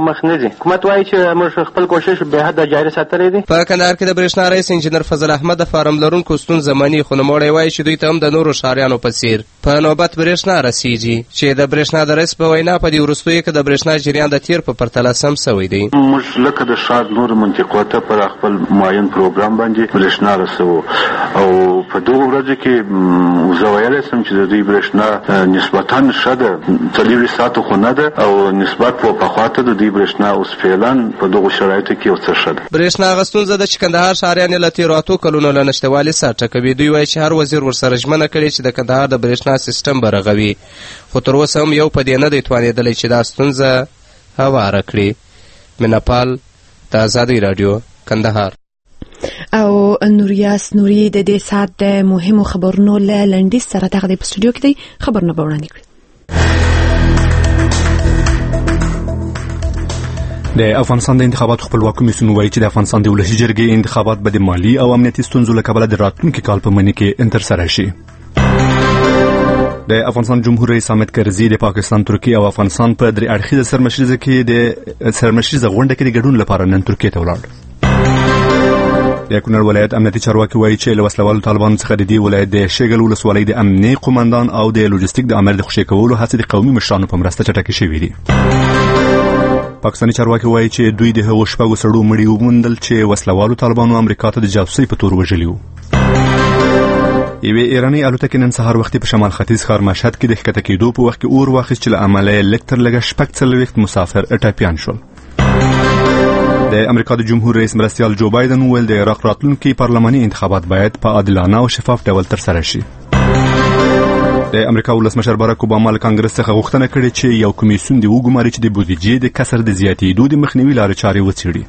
مخ نه ځي. حکومت وایي چې موږ خپل کوشش به حد جاري ساتلی دی. په کندهار کې د برېښنا رئیس انجینر فضل احمد د فارم لرونکو ستونزه مني، خو نوموړی وایي چې دوی ته هم د نورو ښاریانو په څیر په نوبت برېښنا رسیږي، چې د برېښنا د رئیس په وینا په دې وروستیو کې د برېښنا جریان د تیر په پرتله سم سوی دی. موږ لکه د ښار نورو منطقو ته پر خپل معین پروګرام باندې برېښنا رسوو او په دغو ورځو کې زه ویلی سم چې د دوی برېښنا نسبتا ښه ده، 4 ساعته خو نه ده او نسبت په پخوا ته د دوی برېښنا اوس فعلا په دغو شرایطو کې یو څه ښه ده. برېښنا هغه ستونزه ده چې کندهار ښاریان یې له تېرو 8 کلونو له نشتوالي سر ټکوي. دوی وایي چې هر وزیر ورسره ژمنه کړې چې د کندهار د برېښنا سیستم به رغوي، خو تر اوسه هم یو په دې نه دی توانېدلی چې دا ستونزه هواره کړي. میناپال د ازادۍ راډیو کندهار. او نوریاس نوري د دې ساعت د مهمو خبرونو له لنډیز سره دغه د استودیو کې دی خبرونه به وړاندې کړي. د افغانستان د انتخاباتو خپلواک کمیسیون وایي چې د افغانستان د ولسي جرګې انتخابات به د مالی او امنیتي ستونزو له کبله د راتلونکي کال په مني کې ترسره شي. د افغانستان جمهور رئیس حامد کرزي د پاکستان، ترکیه او افغانستان په درې اړخیزه سرمشریزه غونډه کې د ګډون لپاره نن ترکیه ته ولاړ. د کونړ ولایت امنیتي چارواکي وایي چې له وسلوالو طالبانو څخه د دې ولایت د شګل ولسوالۍ د امنیتي قومندان او د لوجستیک د امر د خوشي کولو هڅې د قومي مشرانو په مرسته چټکې شوې دي. پاکستاني چارواکي وایي چې دوی د هغو شپږو سړو مړي وموندل چې وسلوالو طالبانو امریکا ته د جاسوسۍ په تور وژلي وو. یوې ایراني الوتکې نن سهار وختي په شمال ختیځ ښار مشهد کې د ښکته کېدو په وخت کې اور واخیست چې له امله یې لږ تر لږه 46 مسافر ټپیان شول. د امریکا د جمهور رئیس مرستیال جو بایدن وویل د عراق راتلونکي پارلماني انتخابات باید په عادلانه او شفاف ډول ترسره شي. د امریکا ولسمشر باراک اوباما له کانګرس څخه غوښتنه کړې چې یو کمیسیون دی وګماري چې د بودیجې د کسر د زیاتېدو د مخنیوي لارې چارې وڅېړي.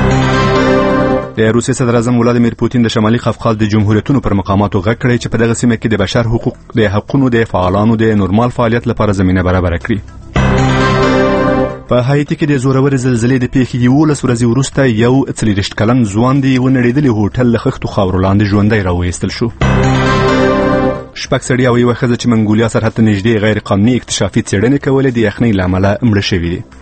د روسیې صدر اعظم ولادیمیر پوتین د شمالي قفقاز د جمهوریتونو پر مقاماتو غږ کړی چې په دغه سیمه کې د بشر حقوقو د فعالانو د نورمال فعالیت لپاره زمینه برابره کړي. په هایټي کې د زورورې زلزلې د پیښې 11 ورځې وروسته یو 40 کلن ځوان د یو نړیدلي هوټل له خښتو خاورو لاندې ژوندی راوایستل شو. 6 سړي او یوه ښځه چې منګولیا سرحد ته نږدې غیر قانوني اکتشافي څېړنې کولې د یخنۍ له امله مړه شوي دي.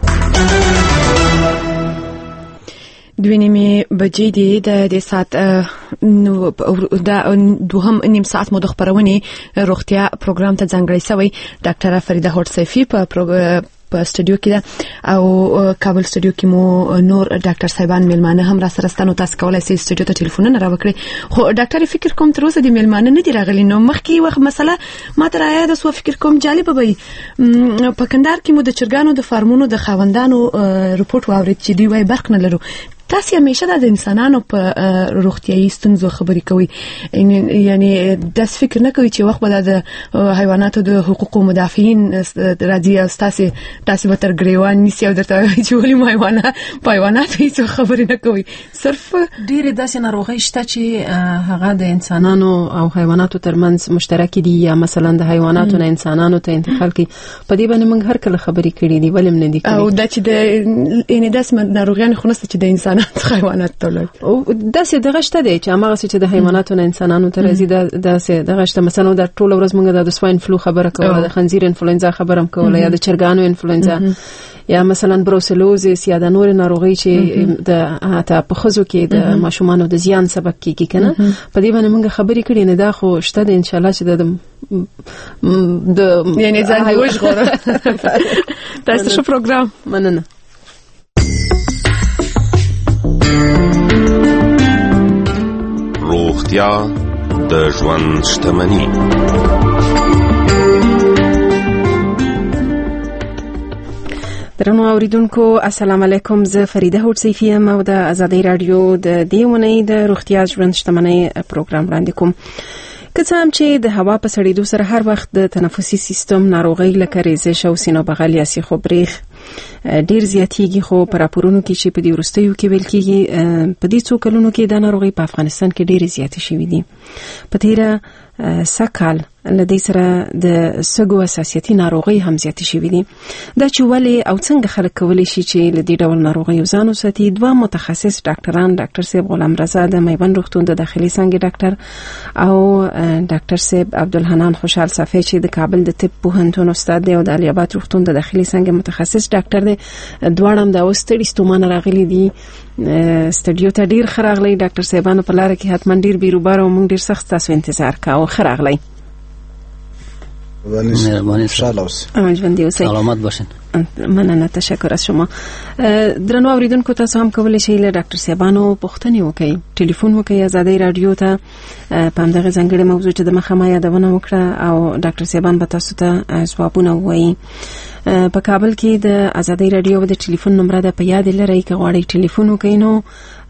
2:30 بجې دي د ساعت د دوهم نیم ساعت مو د خبرونې روغتیا پروګرام ته ځانګړی شوی. ډاکټر فریده هوټ سیفی په استودیو کې ده او کابل استودیو کې مو نور ډاکټر صاحبان میلمانه هم را سره ستنو. تاسو کولای شئ استودیو ته ټلیفونونه راوکړئ. خو ډاکټر فکر کوم تر اوسه د میلمانه نه دی راغلی، نو مخکې وخت مسله ما ته راياده سو. فکر کوم جالب به په کندهار کې مو د چرګانو د فارمونو د خاوندانو رپورټ واورید چې دوی وايي برق نه لرو. تاسو همیشه د انسانانو په روغتيایي ستونزو خبرې کوي، یعنی د فکر نه کوي چې وخت به د حیواناتو د حقوقو مدافعین راځي او تاسو به تر ګریوان نیسي او درته چې ولې حیوانات هیڅ خبرې نه کوي. صرف ډېر داسې ناروغۍ شته چې هغه د انسانانو او حیواناتو ترمنځ مشترک دي، یا مثلا د حیواناتو نه انسانانو ته انتقال کوي. په دې باندې موږ هر کله خبرې کړې دي، ولې نه دي کړې. او دا چې د ان داس ناروغیان خو نسته چې د انسان حیوانات تولد او داسې دغه شته دی چې هغه چې د حیواناتو نه انسانانو ته راځي. داسې دغه شته مثلا د ټول ورځ موږ د سواین فلو خبره کوله، د خنزیر انفلوئنزا خبره کوله، یا د چرګانو انفلوئنزا، یا مثلا بروسلوزیس، یا د نور ناروغي چې د اته په خزو کې د ماشومانو د زیان سبب کیږي کنه. په دې باندې موږ خبرې کړې نه، دا خو شته د ان شاء الله چې د یعنی ځان وژغوره. تاسو شو پروګرام مننه. روغتیا د ژوند شتمني. درنو اوریدونکو السلام علیکم. زه فریده هوټ سیفی یم او د ازادۍ رادیو د دې ونې د روغتیا ژوند شتمنۍ پروګرام وړاندې کوم. که څه هم چې د هوا په سړېدو سره هر وخت د تنفسي سیستم ناروغۍ لکه ریزش او سینه بغل یا سیخ او بریخ ډیر زیاتېږي، خو په راپورونو کې چې په دې وروستیو کې ویل کېږي په دې څو کلونو کې د ناروغۍ په افغانستان کې ډېرې زیاتې شوې دي. په تیره سکال لدې سره د سګو اساسيتي ناروغۍ هم زیاتې شوې دي. دا چې ولې او څنګه خلک کولی شي چې لدې ډول ناروغۍ ځان وساتي، دوه متخصص ډاکټران، ډاکټر صاحب غلام رضا د میوند روغتون د داخلي څانګې ډاکټر او ډاکټر صاحب عبدالحنان خوشحال صافی چې د کابل د طب پوهنتون استاد دی او د علی آباد روغتون د داخلي څانګې متخصص ډاکټر دی. دی دواړه هم د اوستړي ستومانه راغلي دي سټډیو ته ډیر خراغلی ډاکټر صاحبانو په لار کې حتما ډیر بیروبار او موږ ډیر سخت تاسو انتظار کاوه خراغلی مهربانی ژوندي اوسئ سلامت باشین مننه تشکر از شما درنو اوریدونکو تاسو هم کولی شئ له ډاکټر صاحبانو پوښتنې وکړئ ټلیفون وکړئ آزادۍ رادیو ته په همدغه ځانګړې موضوع چې د مخه ما یادونه وکړه او ډاکټر صاحبان به تاسو ته ځوابونه ووایي په کابل کې د آزادۍ رادیو د ټلیفون نمبر ده په یاد لرئ که غواړئ ټلیفون وکړئ نو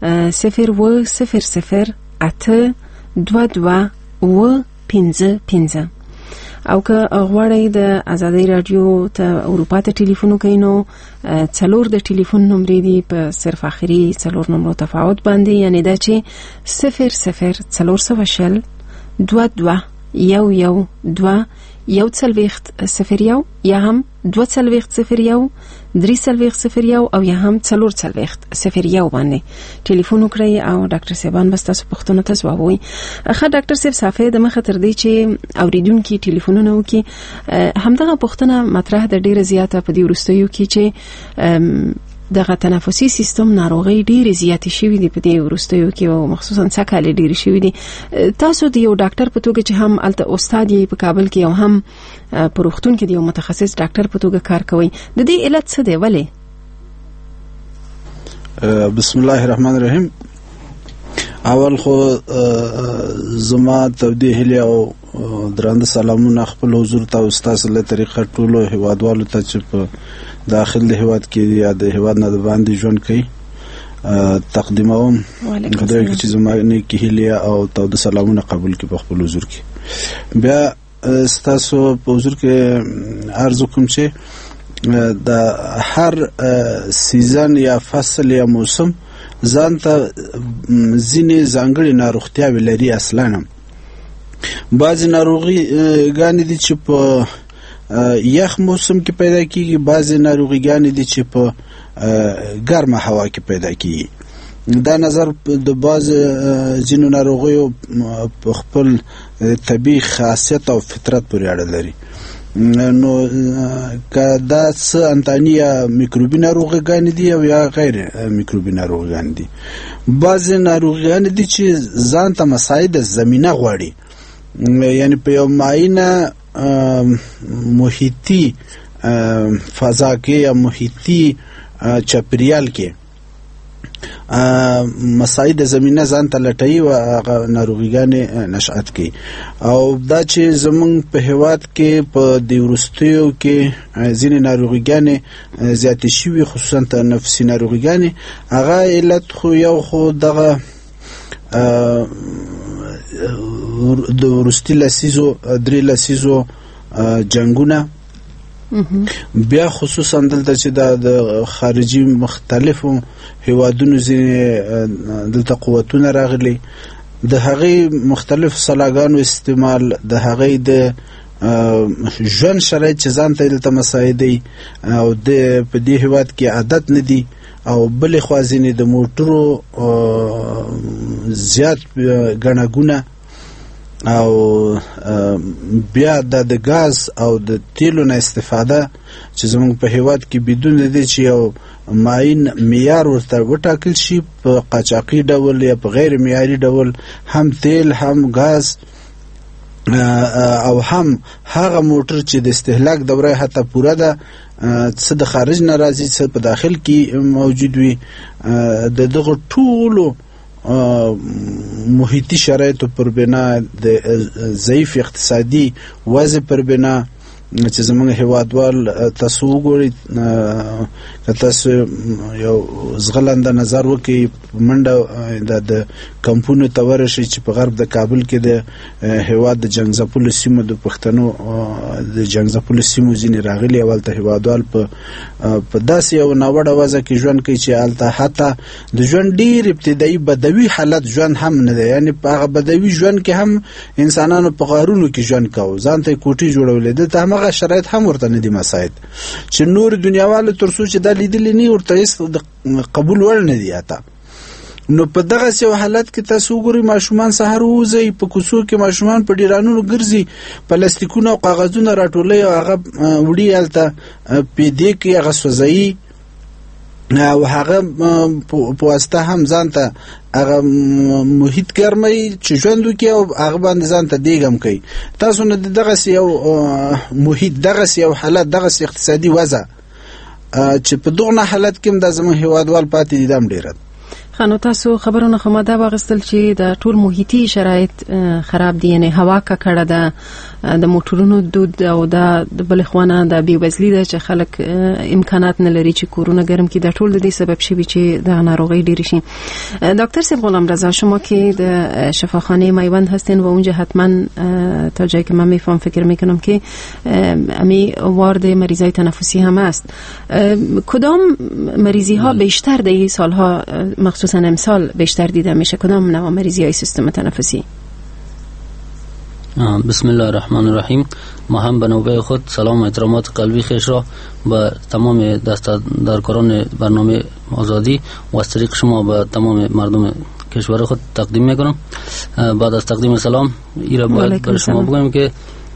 0200822 او که غواړئ د آزادۍ رادیو ته اروپا ته ټلیفون وکړئ نو 4 د ټلیفون نمبرې دي په صرف آخري 4 نمبرو تفاوت باندې یعنی دا چې 00 412 یا هم 22 او یا هم 4 باندې ټلیفون وکړئ او ډاکټر صاحبان بس تاسو پوښتنو ته ځواب وایي. ښه ډاکټر صاحب صافي د مخه تر دې چې اوریدونکو ټلیفونونه وکړي همدغه پوښتنه مطرح د ډیره زیاته په دې وروستیو کې چې دغه تنفسي سیستم ناروغي ډېرې زیاتې شوې دي په دې وروستیو کې او مخصوصا څکالې ډېرې شوې دي. تاسو د یو ډاکټر په توګه چې هم الته استاد یې په کابل کې او هم په روغتون کې د یو متخصص ډاکټر په توګه کار کوي د دې علت څه دی ولې؟ بسم الله الرحمن الرحیم. اول خو زما تودې هیلې او درانده سلامونه خپل حضور ته استاد له طریقه ټولو هیوادوالو ته چې په داخل د هیواد کې یا د هیواد نه باندې ژوند کوي تقدیموم. خدای کې چې زما نه کې هیلې او تود سلامونه قبول کړي په خپل حضور کې. بیا تاسو په حضور کې عرض کوم چې د هر سیزن یا فصل یا موسم ځان ته ځینې ځانګړي ناروغتیاوې لري. اصلا بعضې ناروغیګانې دي چې په یخ موسم کې پیدا کیږي، بعضې ناروغیګانې دي چې په ګرمه هوا کې پیدا کیږي. دا نظر د بعض ځینو ناروغیو په خپل طبیعي خاصیت او فطرت پورې اړه لري. نو که دا څه انتاني یا میکروبي ناروغیګانې دي او یا غیر میکروبي ناروغیګانې دي. بعضې ناروغیګانې دي چې ځان ته مساعد زمینه غواړي، یعنی په یو معینه محیطي فضا کې یا محیطي چاپیریال کې مساعد زمینه ځان ته لټوي او هغه ناروغیګانې نشأت کوي. او دا چې زمونږ په هیواد کې په دې وروستیو کې ځینې ناروغیګانې زیاتې شوي، خصوصا تنفسي ناروغیګانې، هغه علت خو یو خو دغه د وروستي لسیزو 3 لسیزو جنگونه، بیا خصوصا دلته چې د خارجي مختلفو هیوادونو ځینې دلته قوتونه راغلي، د هغې مختلف سلاګانو استعمال، د هغې د ژوند شرایط چې ځان ته دلته مساعدوي او په دې هیواد کې عادت نه دي، او بلې خوا ځینې د موټرو زیات ګڼهګونه، او بیا د غاز او د تیلو نه استفاده چې زموږ په هیواد کې بدون د چې یو معین معیار ورته وټاکل شي په قاچاقي ډول یا په غیر معیاري ډول، هم تیل هم غاز او هم هغه موټر چې د استهلاک دوره حتی پوره ده، څه د خارج نه راځي څه په داخل کې موجود وي، د دغه ټولو محیطي شرایطو پر بنا د ضعیف اقتصادي وضع پر بنا چې زمونږ هیوادوال تاسو وګورئ، که تاسو یو زغلنده نظر وکړئ منډه د کمپونو ته ورشئ چې په غرب د کابل کې د هیواد د جنګ سیمو د پښتنو د جنګ سیمو ځینې راغلي او هلته هیوادوال په داسې یو ناوړه وضع کې ژوند کوي چې هلته حتی د ژوند ډېر ابتدایي بدوي حالت ژوند هم نه دی، یعنی په هغه بدوي ژوند کې هم انسانانو په غارونو کې ژوند کوو، ځان ته یې کوټې جوړولې، دلته همغه شرایط هم ورته نه دي مساعد چې نور دنیاوالو تر څو چې دا لیدلي نه ورته هېڅ د قبول وړ نه دي. حتی نو په دغسې یو حالت کې تاسو وګورئ ماشومان سهار ووځئ په کوڅو کې ماشومان په ډیرانونو ګرځي، پلاستیکونه او کاغذونه راټولوي او هغه وړي هلته پیدې کوي، هغه سوځوي او هغه په واسطه هم ځانته هغه محیط ګرمي چې ژوند وکي او هغه باندې ځانته دیګم کوي. تاسو نه دغه یو محیط دغه یو حالت دغه اقتصادي وضع چې په دغه حالت کې د زموږ هیوادوال پاتې دي دم ډیره. خانو تاسو خبرونه خو ما دا واغستل چې د ټول محیطي شرایط خراب دي، یعنی هوا ککړه ده، د موټرونو دود او د بلخوانه د بیوزلی ده چې خلک امکانات نه لري چې کورونه ګرم کړي. د ټول د دې سبب شوی چې د ناروغي ډیر شي. دکتر صاحب غلام رضا، شما که د شفاخانه میوند هستین و اونجا حتما تا جایی که من میفهم فکر میکنم که امی وارد مریضای تنفسی هم است. کدام مریضی ها بیشتر در این سالها مخصوصا امسال بیشتر دیده میشه؟ کدام نوع مریضی های سیستم تنفسی؟ بسم الله الرحمن الرحیم. ما هم به نوبه خود سلام و احترامات قلبی خویش را به تمام دستاندارکاران برنامه آزادی و از طریق شما به تمام مردم کشور خود تقدیم میکنم. بعد از تقدیم سلام ایرا باید برای شما بگویم که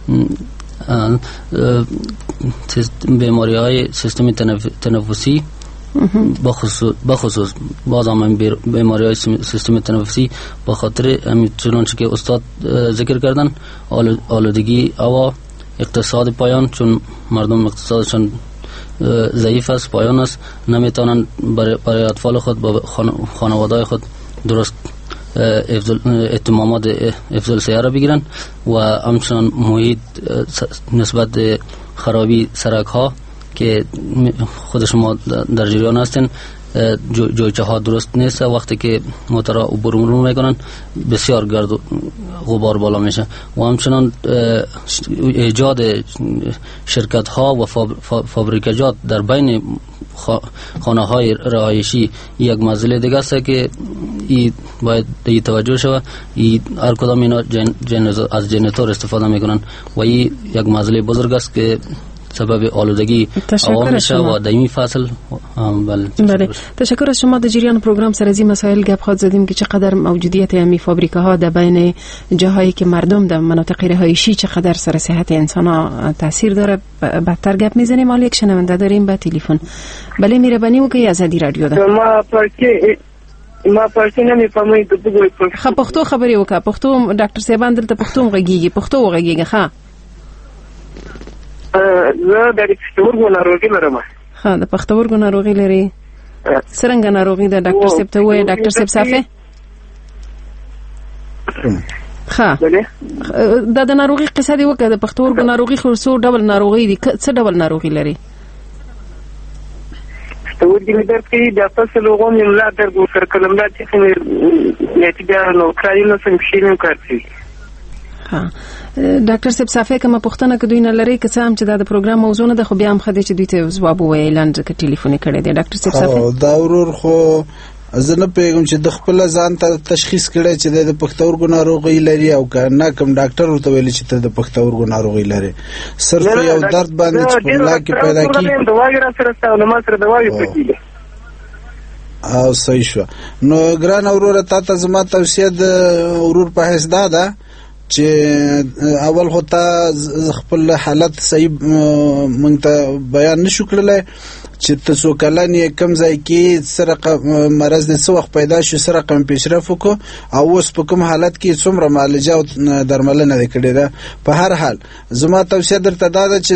بیماری های سیستم تنفسی بخصوص بعض هم بیماری های سیستم تنفسی به خاطر چنانچه که استاد ذکر کردن آلودگی هوا، اقتصاد پایان، چون مردم اقتصادشون ضعیف است، پایان است، نمیتونن برای اطفال خود با خانواده خود درست اهتمامات افضل صحه را بگیرن و همچنان محیط نسبت خرابی سرک ها که خود شما در جریان هستین، جایچه ها درست نیست، وقتی که موتورها عبور مرور میکنن بسیار گرد و غبار بالا میشه و همچنان ایجاد شرکت ها و فابریکجات در بین خانه های رهایشی یک مسئله دیگه است که باید این توجه شود. هر کدام اینا از جنراتور استفاده میکنن و این یک مسئله بزرگ است که سبب آلودگی هوا میشه و دائمی فصل. بله، تشکر از شما. در جریان پروگرام سر از این مسائل گپ خود زدیم که چقدر موجودیت امی فابریکاها در بین جاهایی که مردم در مناطق رهایشی چقدر سر صحت انسان ها تاثیر داره. بدتر گپ میزنیم. حالا یک شنونده داریم به تلفن. بله مهربانی وکړئ، آزادی رادیو ده. ما پښتو نه میفهمې ته وګورئ. خه پښتو خبرې وکړه. پښتو ډاکټر صاحب دلته پښتو غږیږي، پښتو وغږیږي. ښه زه د پښتورګو ناروغي لرم. ښه د پښتورګو ناروغي لري. څنګه ناروغي ده ډاکټر صاحب ته وایي؟ ډاکټر صاحب صافه ښه دا د ناروغي قصه دی وکړه. د پښتورګو ناروغي خو څو ډول ناروغي دي؟ څه ډول ناروغي لري؟ پښتورګي مې درد کوي، د فصل وغوم یې ملا درد ورسره کلم لا چې نتیجه نو کرایلو څنګه شي نو کوي. ها ډاکټر صاحب صافه کومه پښتنه کې دوی نه لري که څه هم چې د پروګرام موضوع نه ده، خو بیا هم خدای چې دوی ته ځواب وایي لاندې کې ټلیفون کړي دی. ډاکټر صاحب صافه دا ورور خو زه نه پیغام چې د خپل ځان ته تشخیص کړي چې د پښتورګو ناروغي لري او کنه کوم ډاکټر ورته ویل چې ته د پښتورګو ناروغي لري. صرف یو درد باندې چې په لا کې پیدا کی دواګه را سره ستاسو ما سره دواګه پکې او صحیح شو. نو ګران اورور ته زما توصیه د ورور په حیث ده چې اول خو ته خپل حالت صحیح مونږ ته بیان نشو کړلای چې تاسو کلانې کم ځای کې سره مرز د څو وخت پیدا شو، سره کم پیشرفت وکړو او اوس په کوم حالت کې څومره معالجه او درملنه کړې ده. په هر حال زما توصیه درته ده چې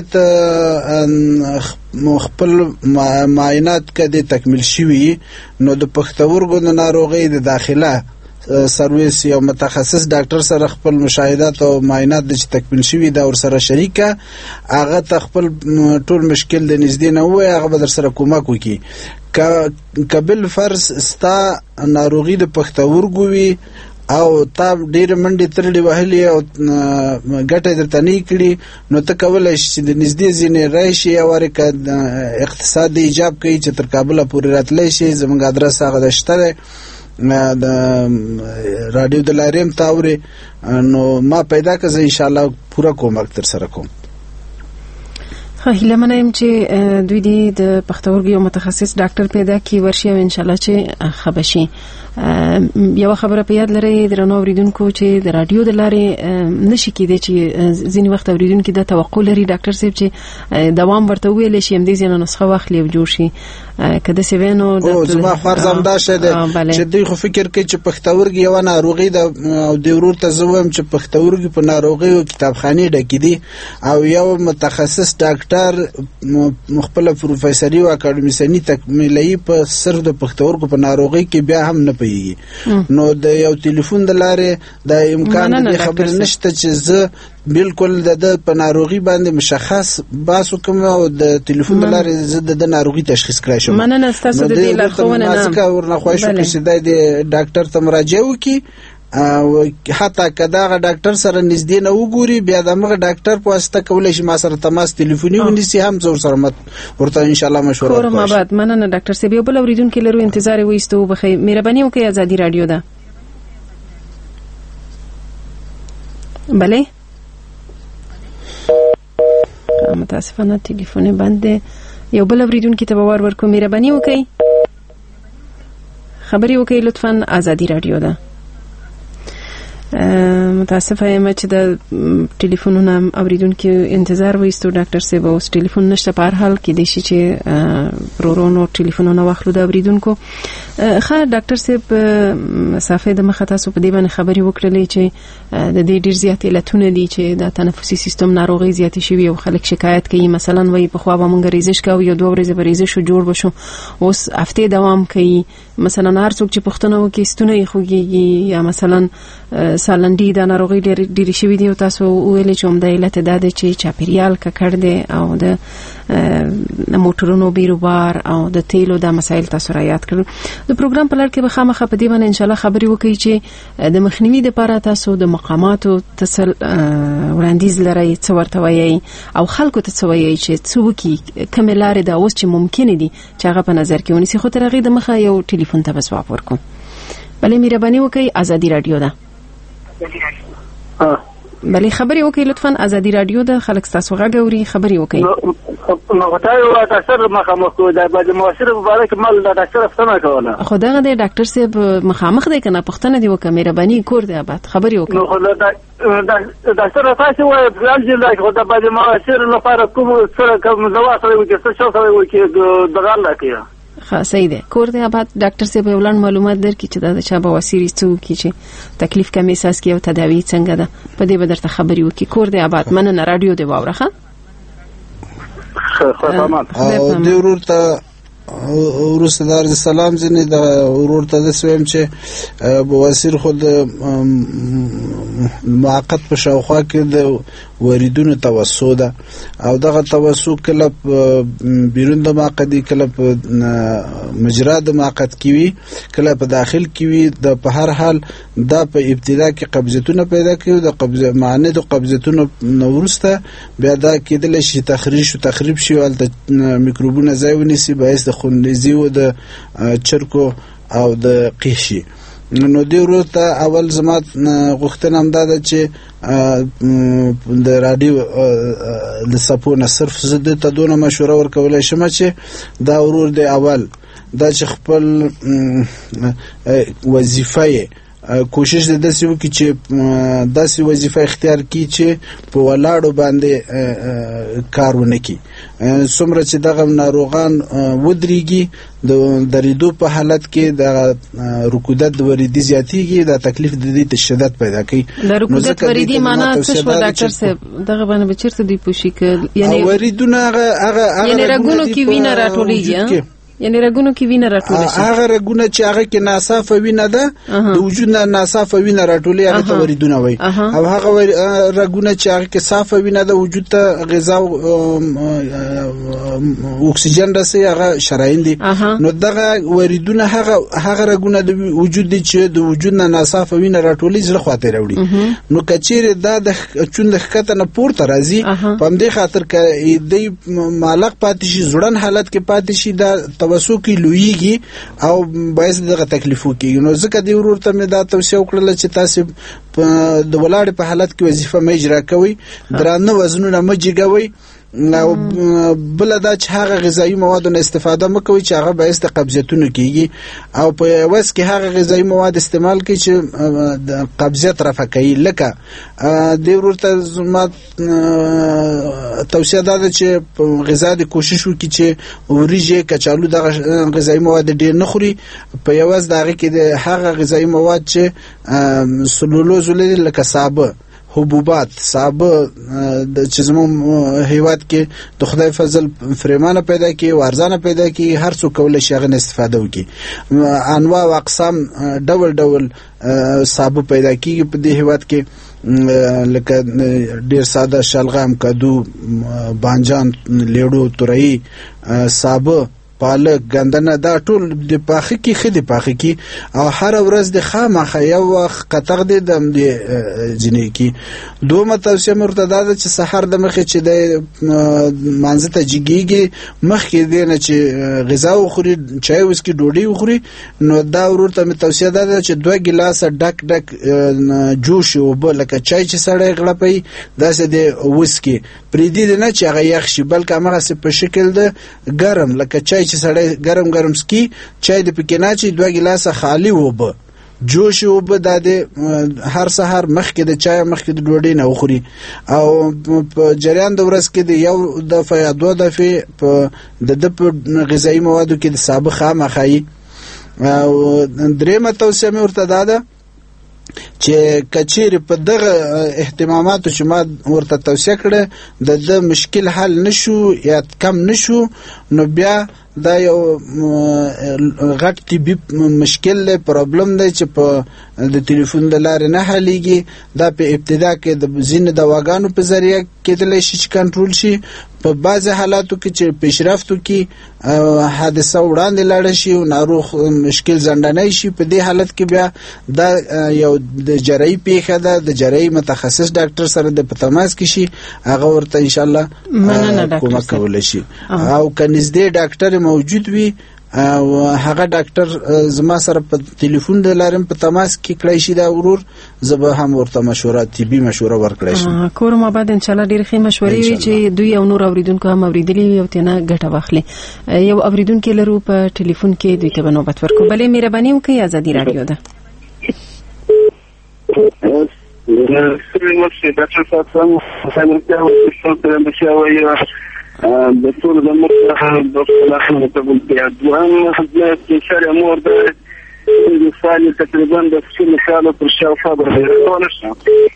خپل معاینات کده تکمیل شوي نو د پښتورګو ناروغي د داخله سرویس یو متخصص ډاکټر سره خپل مشاهدات او معاینات د تکمیل شوي دا ور سره شریکه هغه ته خپل ټول مشکل د نږدې نه وای، هغه به در سره کومک وکړي. کبل فرض ستا ناروغي د پښتورګو وي او تا ډېر منډې ترلې وهلې او ګټه درته نه کړي نو ته کولای شې د نږدې ځینې راشي او ورکه اقتصاد ایجاب کوي چې تر کابل پورې راتلی شي. زموږ ادرس هغه د شته د رادیو د لاریم تاوري نو ما پیدا کړ ان شاء الله پورا کومک تر سره کوم. خو هیله منم چې دوی د پښتورګو متخصص ډاکټر پیدا کی ورشي او ان شاء الله چې خبشي. یو خبره په یاد لرئ درنو اوریدونکو چې د رادیو د لارې نشي کېدای چې ځینې وخت اوریدونکو د توقع لري ډاکټر صاحب چې دوام ورته ویل شي همدې ځینې نسخه واخلي او جوړ شي کده سی وینو او زما فرض هم دا شه چې دوی خو فکر کوي چې پښتورګي یو ناروغي ده او د ورور ته زوم چې پښتورګي په ناروغي او کتابخانه ډکې دي او یو متخصص ډاکټر خپل پروفیسوري او اکاډمیسني تکمیلي په صرف د پښتورګو په ناروغي کې بیا هم نه پیږي نو د یو ټلیفون د لارې د امکان د خبر نشته چې زه بالکل د په ناروغي باندې مشخص باسو کوم او د ټلیفون د لارې زه د ناروغي تشخیص کړای شم مننه ستاسو د دې لارښوونه نه ځکه ورنه خوښ شو چې د ډاکټر ته مراجعه وکړي او حتی کدا ډاکټر سره نږدې نه وګوري بیا دغه ډاکټر په واسطه کولای شي ما سره تماس ټلیفوني ونیسي هم زور سره ورته ان شاء الله مشوره وکړو. ما بعد مننه ډاکټر صاحب یو بل اوریدونکو لرو انتظار وایستو بخیر مهرباني وکړئ ازادي رادیو ده. بله متاسفانه ټلیفون بند یو بل اوریدونکو ته باور ورکو مهرباني وکړئ خبري وکړئ لطفاً ازادي رادیو ده. متاسفه یم چې د ټلیفونونو اوریدونکو انتظار وایستو ډاکټر صاحب اوس ټلیفون نشته په هر حال کې د شي چې رورونو ټلیفونونه واخلو د اوریدونکو خا ډاکټر صاحب صافه د مخه تاسو په دې باندې خبري وکړلې چې د دې ډیر زیات علتونه دي چې د تنفسي سیستم ناروغي زیات شي او خلک شکایت کوي مثلا وایي په خوا به مونږ ریزش کوو یو دوه ورځې به ریزش جوړ بشو اوس هفته دوام کوي مثلا هر څوک چې پښتنه وکي ستونه یې خوږي یا مثلا سالندی د ناروغي ډېری شوی دی او تاسو ویل چې هم د علت دا دی چې چاپیریال ککړ دی او د موټرونو بیروبار او د تیلو د مسایل تاسو را یاد کړل. د پروګرام په لړ کې به خامخا په دې باندې ان شاء الله خبري وکړي چې د مخنیوي لپاره تاسو د مقاماتو تسل وړاندیز لري څو ورته وایي او خلکو ته څه وایي چې څوک کوم لارې دا اوس چې ممکن دي چې هغه په نظر کې ونیسي. خو تر هغه د مخه یو ټلیفون ته بس واپ ورکوم. بله مهرباني وکړئ ازادي رادیو ده. بله خبري وکړئ لطفاً ازادي رادیو ده خلک تاسو غږوري خبري وکړئ. نو غواړم یو ډاکټر مخامخ کوی د باج موثر مبارک مال د ډاکټر فتنه کوله خدای د ډاکټر صاحب مخامخ دی کنه پښتنه دی وکړه مهرباني کور دی آباد خبري وکړئ. نو ډاکټر تاسو وایي په ځل لا خو د باج موثر لپاره کوم سره کوم دوا سره وکړي څه شو سره وکړي دغه لا کیه صحیح ده کور دی آباد ډاکټر صاحب ولاند معلومات درکې چې دا چا بواسیر څو کی چې تکلیف کمی احساس کی او تداوی څنګه ده په دې بدرته خبري وکي کور دی آباد مننه رادیو دی واورخه او د ورور ته ورسدار سلام ځنی د ورور ته د سویم چې بواسیر خود معقد په شاوخوا کې د وریدونو توسو ده او دغه توسو کله بیرون د معقدي کله په مجرا د معقد کیوي کله په داخل کیوي د په هر حال دا په ابتدا کې قبضتونه پیدا کوي د قبضه معنی د قبضتونو نورسته بیا دا کېدل شي تخریش او تخریب شي ول د میکروبونه ځای ونیسي باعث د خونریزي او د چرکو او د قیشي. نو دی ورته اول زما غوښتنه هم ده چې د رادیو د سپونه صرف زده ته دونه مشوره ورکولای شم چې دا ورور دی اول دا چې خپل وظیفه کوشش د داسې وکړي چې داسې وظیفه اختیار کړي چې په ولاړو باندې کار ونه کړي څومره چې دغه ناروغان ودرېږي د ریدو په حالت کې د رکودت د وریدي زیاتېږي د تکلیف د دې شدت پیدا کوي. د رکودت وریدي معنا څه شو ډاکټر صاحب دغه باندې چیرته دی پوښی ک یعنی وریدونه هغه یعنی رګونو کې وینه راټولېږي یعنی رګونو کې وینه راټولې شي هغه رګونه چې هغه کې ناصافه وینه ده د وجود نه ناصافه وینه راټولې هغه ته وریدونه وایي او هغه رګونه چې هغه کې صافه وینه ده وجود ته غذا او اکسیجن رسي هغه شرايين دي نو دغه وریدونه هغه رګونه د وجود دي چې د وجود نه ناصافه وینه راټولې زړه خاطر وړي نو کچېره دا د چوند خطه نه پورته راځي په دې خاطر کې د مالک پاتې شي زړن حالت کې پاتې شي دا توسو کې لویږي او باعث دغه تکلیفو کې. نو ځکه د ورور ته مې دا توصیه وکړه چې تاسو د ولاړ په حالت کې وظیفه مې اجرا کوئ، درانه وزنونه مې جګوي، او بل دا چې هغه غذایی موادو نه استفاده مکوئ چې هغه باعث د قبضیتونو کیږي، او په وس کې هغه غذایی مواد استعمال کړئ چې د قبضیت رفع کوي. لکه د ورور ته زما توصیه ده چې غذا د کوشش وکړي چې وریجې، کچالو دغه غذایی مواد ډیر نه خوري، په یوازې دغه کې د هغه غذایی مواد چې سلولوز لري لکه سابه، حبوبات، سابه چې زموږ هیواد کې د خدای فضل فریمانه پیدا کی، وارزانه پیدا کی، هر څوک کولای شي هغه استفاده وکړي. انواع او اقسام ډول ډول سابه پیدا کیږي په دې هیواد کې، لکه ډیر ساده شلغم، کدو، بانجان، لیړو، تورئی، سابه، پالک، ګندنه، دا ټول د پاخه کې خدي پاخه کې، او هر ورځ د خامخه یو وخت قطغ د جنې کې. دومره توصیه مرتدا ده چې سحر د مخې چې د مانځه ته جګیږي مخکې دی نه چې غذا وخوري، چای وسکي، ډوډۍ وخوري. نو دا ورور ته مې توصیه ده چې 2 ګلاسه ډک ډک جوش اوبه لکه چای چې سړی غړپي داسې د وسکي پریدي نه چې هغه یخ شي، بلکې هغه په شکل د ګرم لکه چای چې سړی ګرم ګرم سکي، چای د پکې نه چې 2 ګلاسه خالی وبه جوش وبه د هر سحر مخکې د چای مخکې د ډوډۍ نه وخوري، او په جریان د ورځ کې د یو دفعه یا 2 دفعې په د غذایی موادو کې د سابه خامخایي. او درېمه توصیه مې ورته ده چې کچیر په دغه اهتماماتو چې ما ورته توصیه کړه د مشکل حل نشو یا کم نشو، نو بیا دا یو غټ طبي مشکل دی، پرابلم دی چې په د ټلیفون د لارې نه حلیږي. دا په ابتدا کې د ځینې دواګانو په ذریعه کېدلی شي چې کنټرول شي، په بعض حالاتو کې چې پیشرفتو کې حادثه وړاندې لاړه شي او ناروغ مشکل زندانه شي، په دې حالت کې بیا دا یو د جراحي پیښه ده، د جراحي متخصص ډاکټر سره د تماس کې شي، هغه ورته ان شاء الله کومک کولای شي. او کنيزدې ډاکټر موجود وي او هغه ډاکټر زما سره په ټلیفون د لارم په تماس کې کړی شي دا ورور، زه هم ورته مشوره طبي مشوره ورکړی شم. کوم بعد ان شاء الله ډېر ښه مشورې وي چې دوی او نور اوریدونکو هم اوریدلي او تنه ګټه واخلي. یو اوریدونکو لرو په ټلیفون کې دوی ته نوبت ورکو. بلې مهرباني وکړئ، آزادي رادیو ده. د ټول د مخه د خلاصو ته بیا دوام د شارع مور د مثال تقریبا د څو مثال پر شاوخوا باندې شو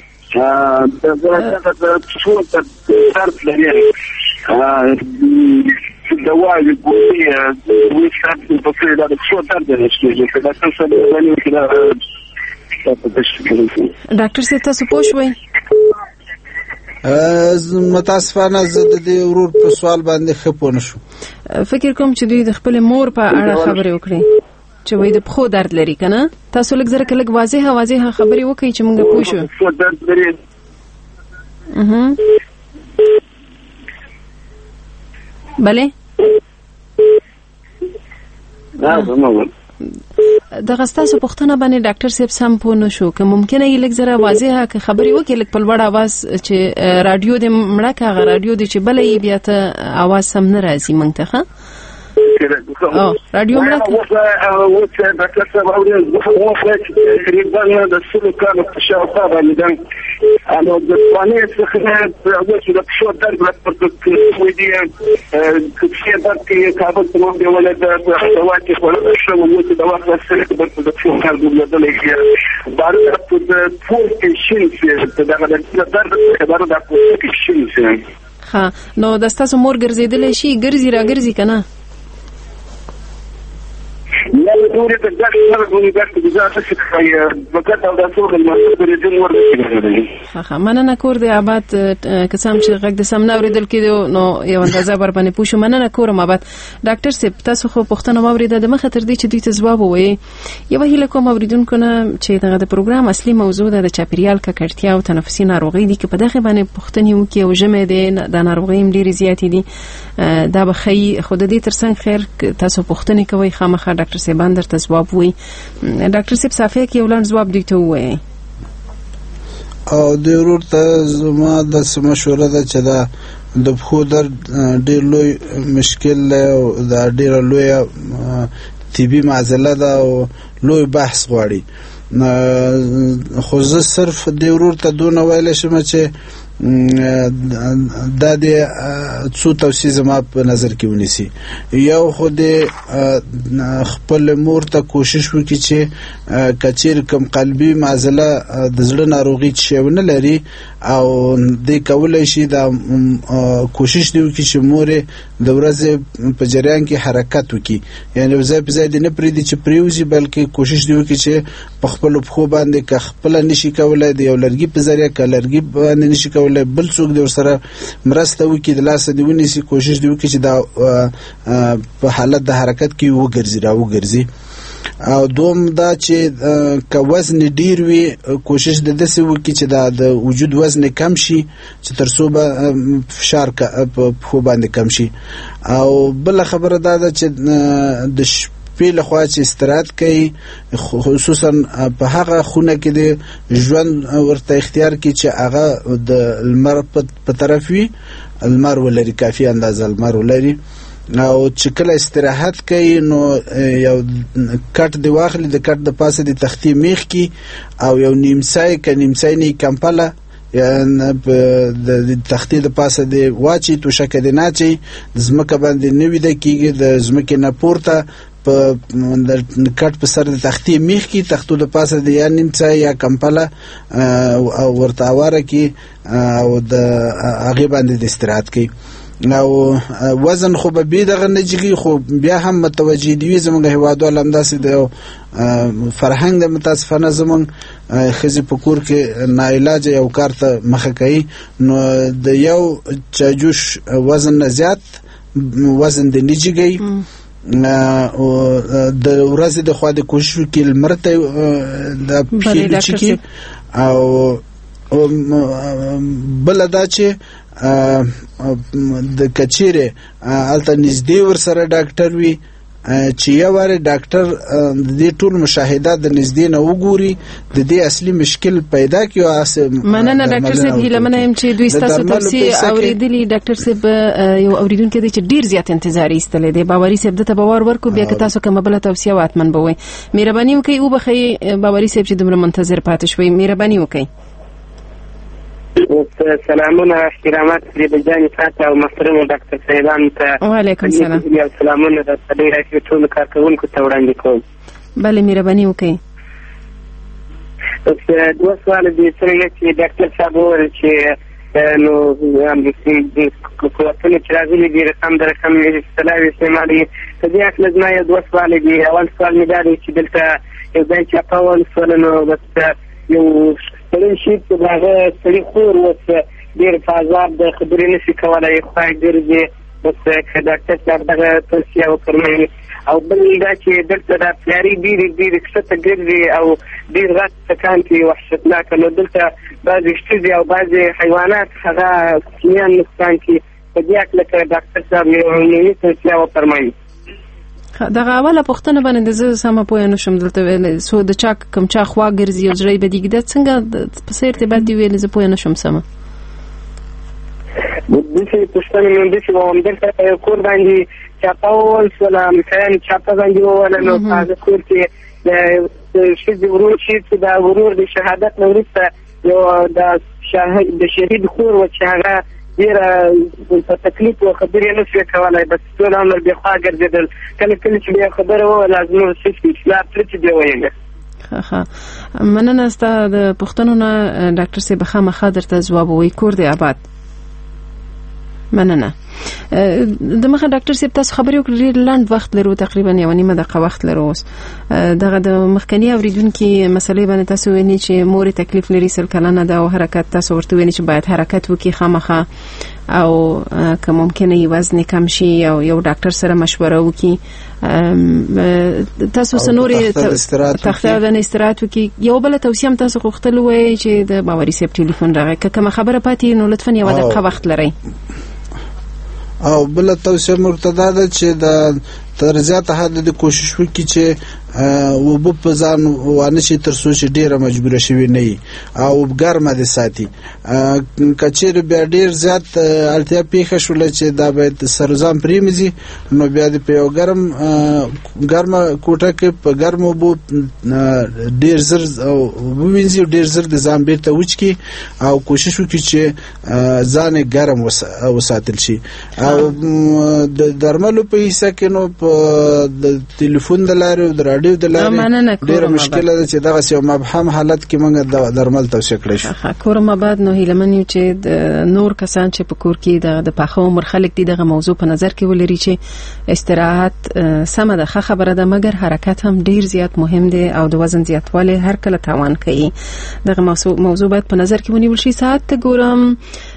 د څو د درد لري دواء الجوية ويشهد بالبصير هذا شو درد نشكي كذا تصل يعني كذا ډاکټر صاحب تاسو پوښوي متاسفانه زه د دې ورور په سوال باندې خپونه شو. فکر کوم چې دوی د خپل مور په اړه خبرې وکړي چې وای د پخو درد لري کنه. تاسو لږ زره کله واضحه خبرې وکړئ چې موږ پوه شو. پخو درد لري بله دغه ستاسو پوښتنه باندې ډاکټر صاحب سم پوه نه شو که ممکنه یې لږ زره واضحه که خبرې وکړي لږ په لوړ اواز چې رادیو دې مړه که هغه رادیو دې چې بله یې بیا ته اواز سم نه راځي موږ ته ښه رادیو مړه اوس ډاکټر صاحب اوري تقریبا د څلور کالو په شاوخوا باندې ده نو د ځوانۍ څخه چې د پښو درد راپورته کوي دي چې درد کې کابل ته مونږ ولې د دوا کې خپل شو مو ته دوا سره د پښو درد بدلې کیږي دا د پورته شي چې دا د درد خبره ده چې شي ها نو د تاسو مور ګرځیدل شي ګرځي را ګرځي کنه نه دوري د ځای سره د ځای څخه وکړه او د ټول المسؤل د دې ورته ښه مننه کور دی آباد قسم چې غږ د سم نه اوریدل کېدو نو یو اندازه بر باندې پوښو مننه کورم آباد ډاکټر صاحب تاسو خو پښتنه واوریده د مخه تر دې چې دوی ته ځواب ووایي یو هیله کوم اوریدونکو نه چې دغه د پروګرام اصلي موضوع د چاپیریال ککړتیا او تنفسي ناروغي دي چې په دغه باندې پښتني وکي او جمع دي د ناروغي ډېری زیاتې دي دا به خی خود دې ترڅنګ خیر تاسو پښتني کوي خامخا ډاکټر صاحب اندر ته ځواب وي ډاکټر صاحب صافي کې ولن ځواب دوی ته وایي او د ورور ته زما د مشوره ده چې دا د خو در ډېر لوی مشکل او دا ډېر لوی طبي معضله ده او لوی بحث غواړي خو زه صرف د ورور ته دونه ویل شم چې دا د څو توصیې زما په نظر کې ونیسي یو خو د خپل مور ته کوشش وکړي چې کچیر کم قلبي معضله د زړه ناروغي چې ونه لري او د کولای شي دا کوشش دی وکړي چې مور د ورځې په جریان کې حرکت وکړي یعنی ځای په ځای د نه پریدي چې پریوزي بلکې کوشش دی وکړي چې په خپل خو باندې که خپل نشي کولای دی یو لرګي په ذریعہ که لرګي باندې نشي کولای بل څوک د سره مرسته وکړي د لاس دی ونیسي کوشش دی وکړي چې دا په حالت د حرکت کې وګرځي او دوم دا چې که وزن ډیر وي کوشش د دسې وکړي چې دا د وجود وزن کم شي چې تر څو به فشار په خو باندې کم شي او بل خبره دا ده چې د شپې لخوا چې استراحت کوي خصوصا په هغه خونه کې د ژوند ورته اختیار کوي چې هغه د لمر په طرف وي لمر ولري کافي اندازه لمر ولري او چې کله استراحت کوي نو یو کټ دی واخلي د کټ د پاسه د تختی میخ کی او یو نیمسای نه کمپله د تختی د پاسه دی واچي تو شکه دی ناچي زمکه باندې نوې د کیږي د زمکه نه پورته په کټ په سر د تختی میخ کی تختو د پاسه دی یا نیمسای یا کمپله او ورته اواره کی او د هغه باندې د استراحت کوي او وزن خو به دغه نجګي خو بیا هم متوجي دی زموږ هوادو لمداسي د فرهنګ د متاسفانه زمون خزي په کور کې ناعلاج یو کار ته مخه کوي نو د یو چاجوش وزن زیات وزن د نجګي او د ورځې د خوا د کوشش کې لمرته د پیلچکی او بل دا چې د کچيره الته نږدې ور سره ډاکټر وي چې یو واره ډاکټر د دې ټول مشاهدات د نږدې نه وګوري د دې اصلي مشکل پیدا کیو اسه مننه ډاکټر صاحب هیله منم چې دوی تاسو توصیه اوریدلی ډاکټر صاحب یو اوریدونکو دی چې ډیر زیات انتظار ایستل دی باوري صاحب د ته باور ورکو بیا که تاسو کومه بل توصیه واتمن بوي مهرباني وکړئ او بخي باوري صاحب چې دومره منتظر پاتې شوي مهرباني وکړئ سلامونه احترامات د جاني فاته او محترم ډاکټر صاحبان ته وعلیکم السلام یو سلامونه د دې راځي ټول کارکونکو ته وړاندې کوم بله مهرباني وکړئ دوه سوال دي چې ډاکټر صاحب وویل چې نو د کوټونو چې راځي دي رقم در رقم استعمالي استعمالي په دې اصل نه یو دوه سوال دي اول سوال مې دا دی چې دلته یو ځای چې اول سوال نو بس یو ستړي شي چې هغه ستړي خور وسه ډېر فازاب د خبرې نشي کولای خو ګرځي بس که ډاکټر صاحب دغه توصیه وکړي او بل دا چې دلته د پیاري ډېر کښته ګرځي او ډېر غټ څکان کې وحشتناک نو دلته بعضې شتې او بعضې حیوانات هغه کوچنیان نقصان کې په دې هکله که ډاکټر صاحب یو عمومي توصیه وفرمایي دغه اوله پوښتنه باندې زه سمه پوه نه شم دلته ویل سو د چا کوم چا خوا ګرځي او زړی بدیږي دا څنګه په څه ارتباط دی ویل زه پوه نه شم سمه دغه پوښتنه مې دې چې ووم دلته یو کور باندې چاپاول سلام خان چاپا باندې وویل نو هغه کور کې د شهید ورور چې دا ورور د شهادت نو وروسته یو د شهید خور و چې هغه ډېر په تکلیف او خبرې نه شوې کولی بس ټول عمر بې خوا ګرځېدل کله چې بیا خبره وویله زموږ څه اصلاح پرې چې بیا ویلې ښه مننه ستا د پوښتنو نه ډاکټر صاحب خامخا درته ځواب ووایي کور دی آباد مننه. د مخه ډاکټر صاحب تاسو خبرې وکړې لاند وخت لرو تقریبا یو نیمه دقیقه وخت لرو اوس دغه د مخکنی اوریدونکو مسلې باندې تاسو وینئ چې مور تکلیف لري سل کلنه دا او حرکت تاسو ورته وینئ چې باید حرکت وکړي خامخا او که ممکنه یې وزن کم شي او یو ډاکټر سره مشوره وکړي تاسو سنوري تخته د استراحت وکړي. یو بل توصیه هم تاسو غوښتل وای چې د باوري سیب ټلیفون راغی که کوم خبره پاتې نو لطفا یو دقیقه وخت لرئ. او بل توصیه مرتضی ده چې د تر زیاته حد د کوشش وکړي چې وب په ځان وانه شي تر څو چې ډیره مجبوره شوی نه او ګرمه دي ساتي کچیر بیا ډیر زیات التیا پیښه شول چې دا باید سرزام پریمزي نو بیا د په ګرمه کوټه کې په ګرمو بو ډیر زر او وینځي ډیر زر د ځان بیرته وچکی او کوشش وکړي چې ځان ګرم وساتل شي او د درملو په حصہ کې نو د ټلیفون د لارې او د رادیو د لارې ډېر مشکل ده چې دغه یو مبهم حالت کې موږ د درمل توصیه کړی شو. کورم بعد نو هیلمن یو چې د نور کسان چې په کور کې د پاخه عمر خلک دي دغه موضوع په نظر کې ولري چې استراحت سمه ده خبره ده مګر حرکت هم ډیر زیات مهم دی او د وزن زیاتوالی هر کله تاوان کوي. دغه موضوع باید په نظر کې ونیول شي. ساعت ګورم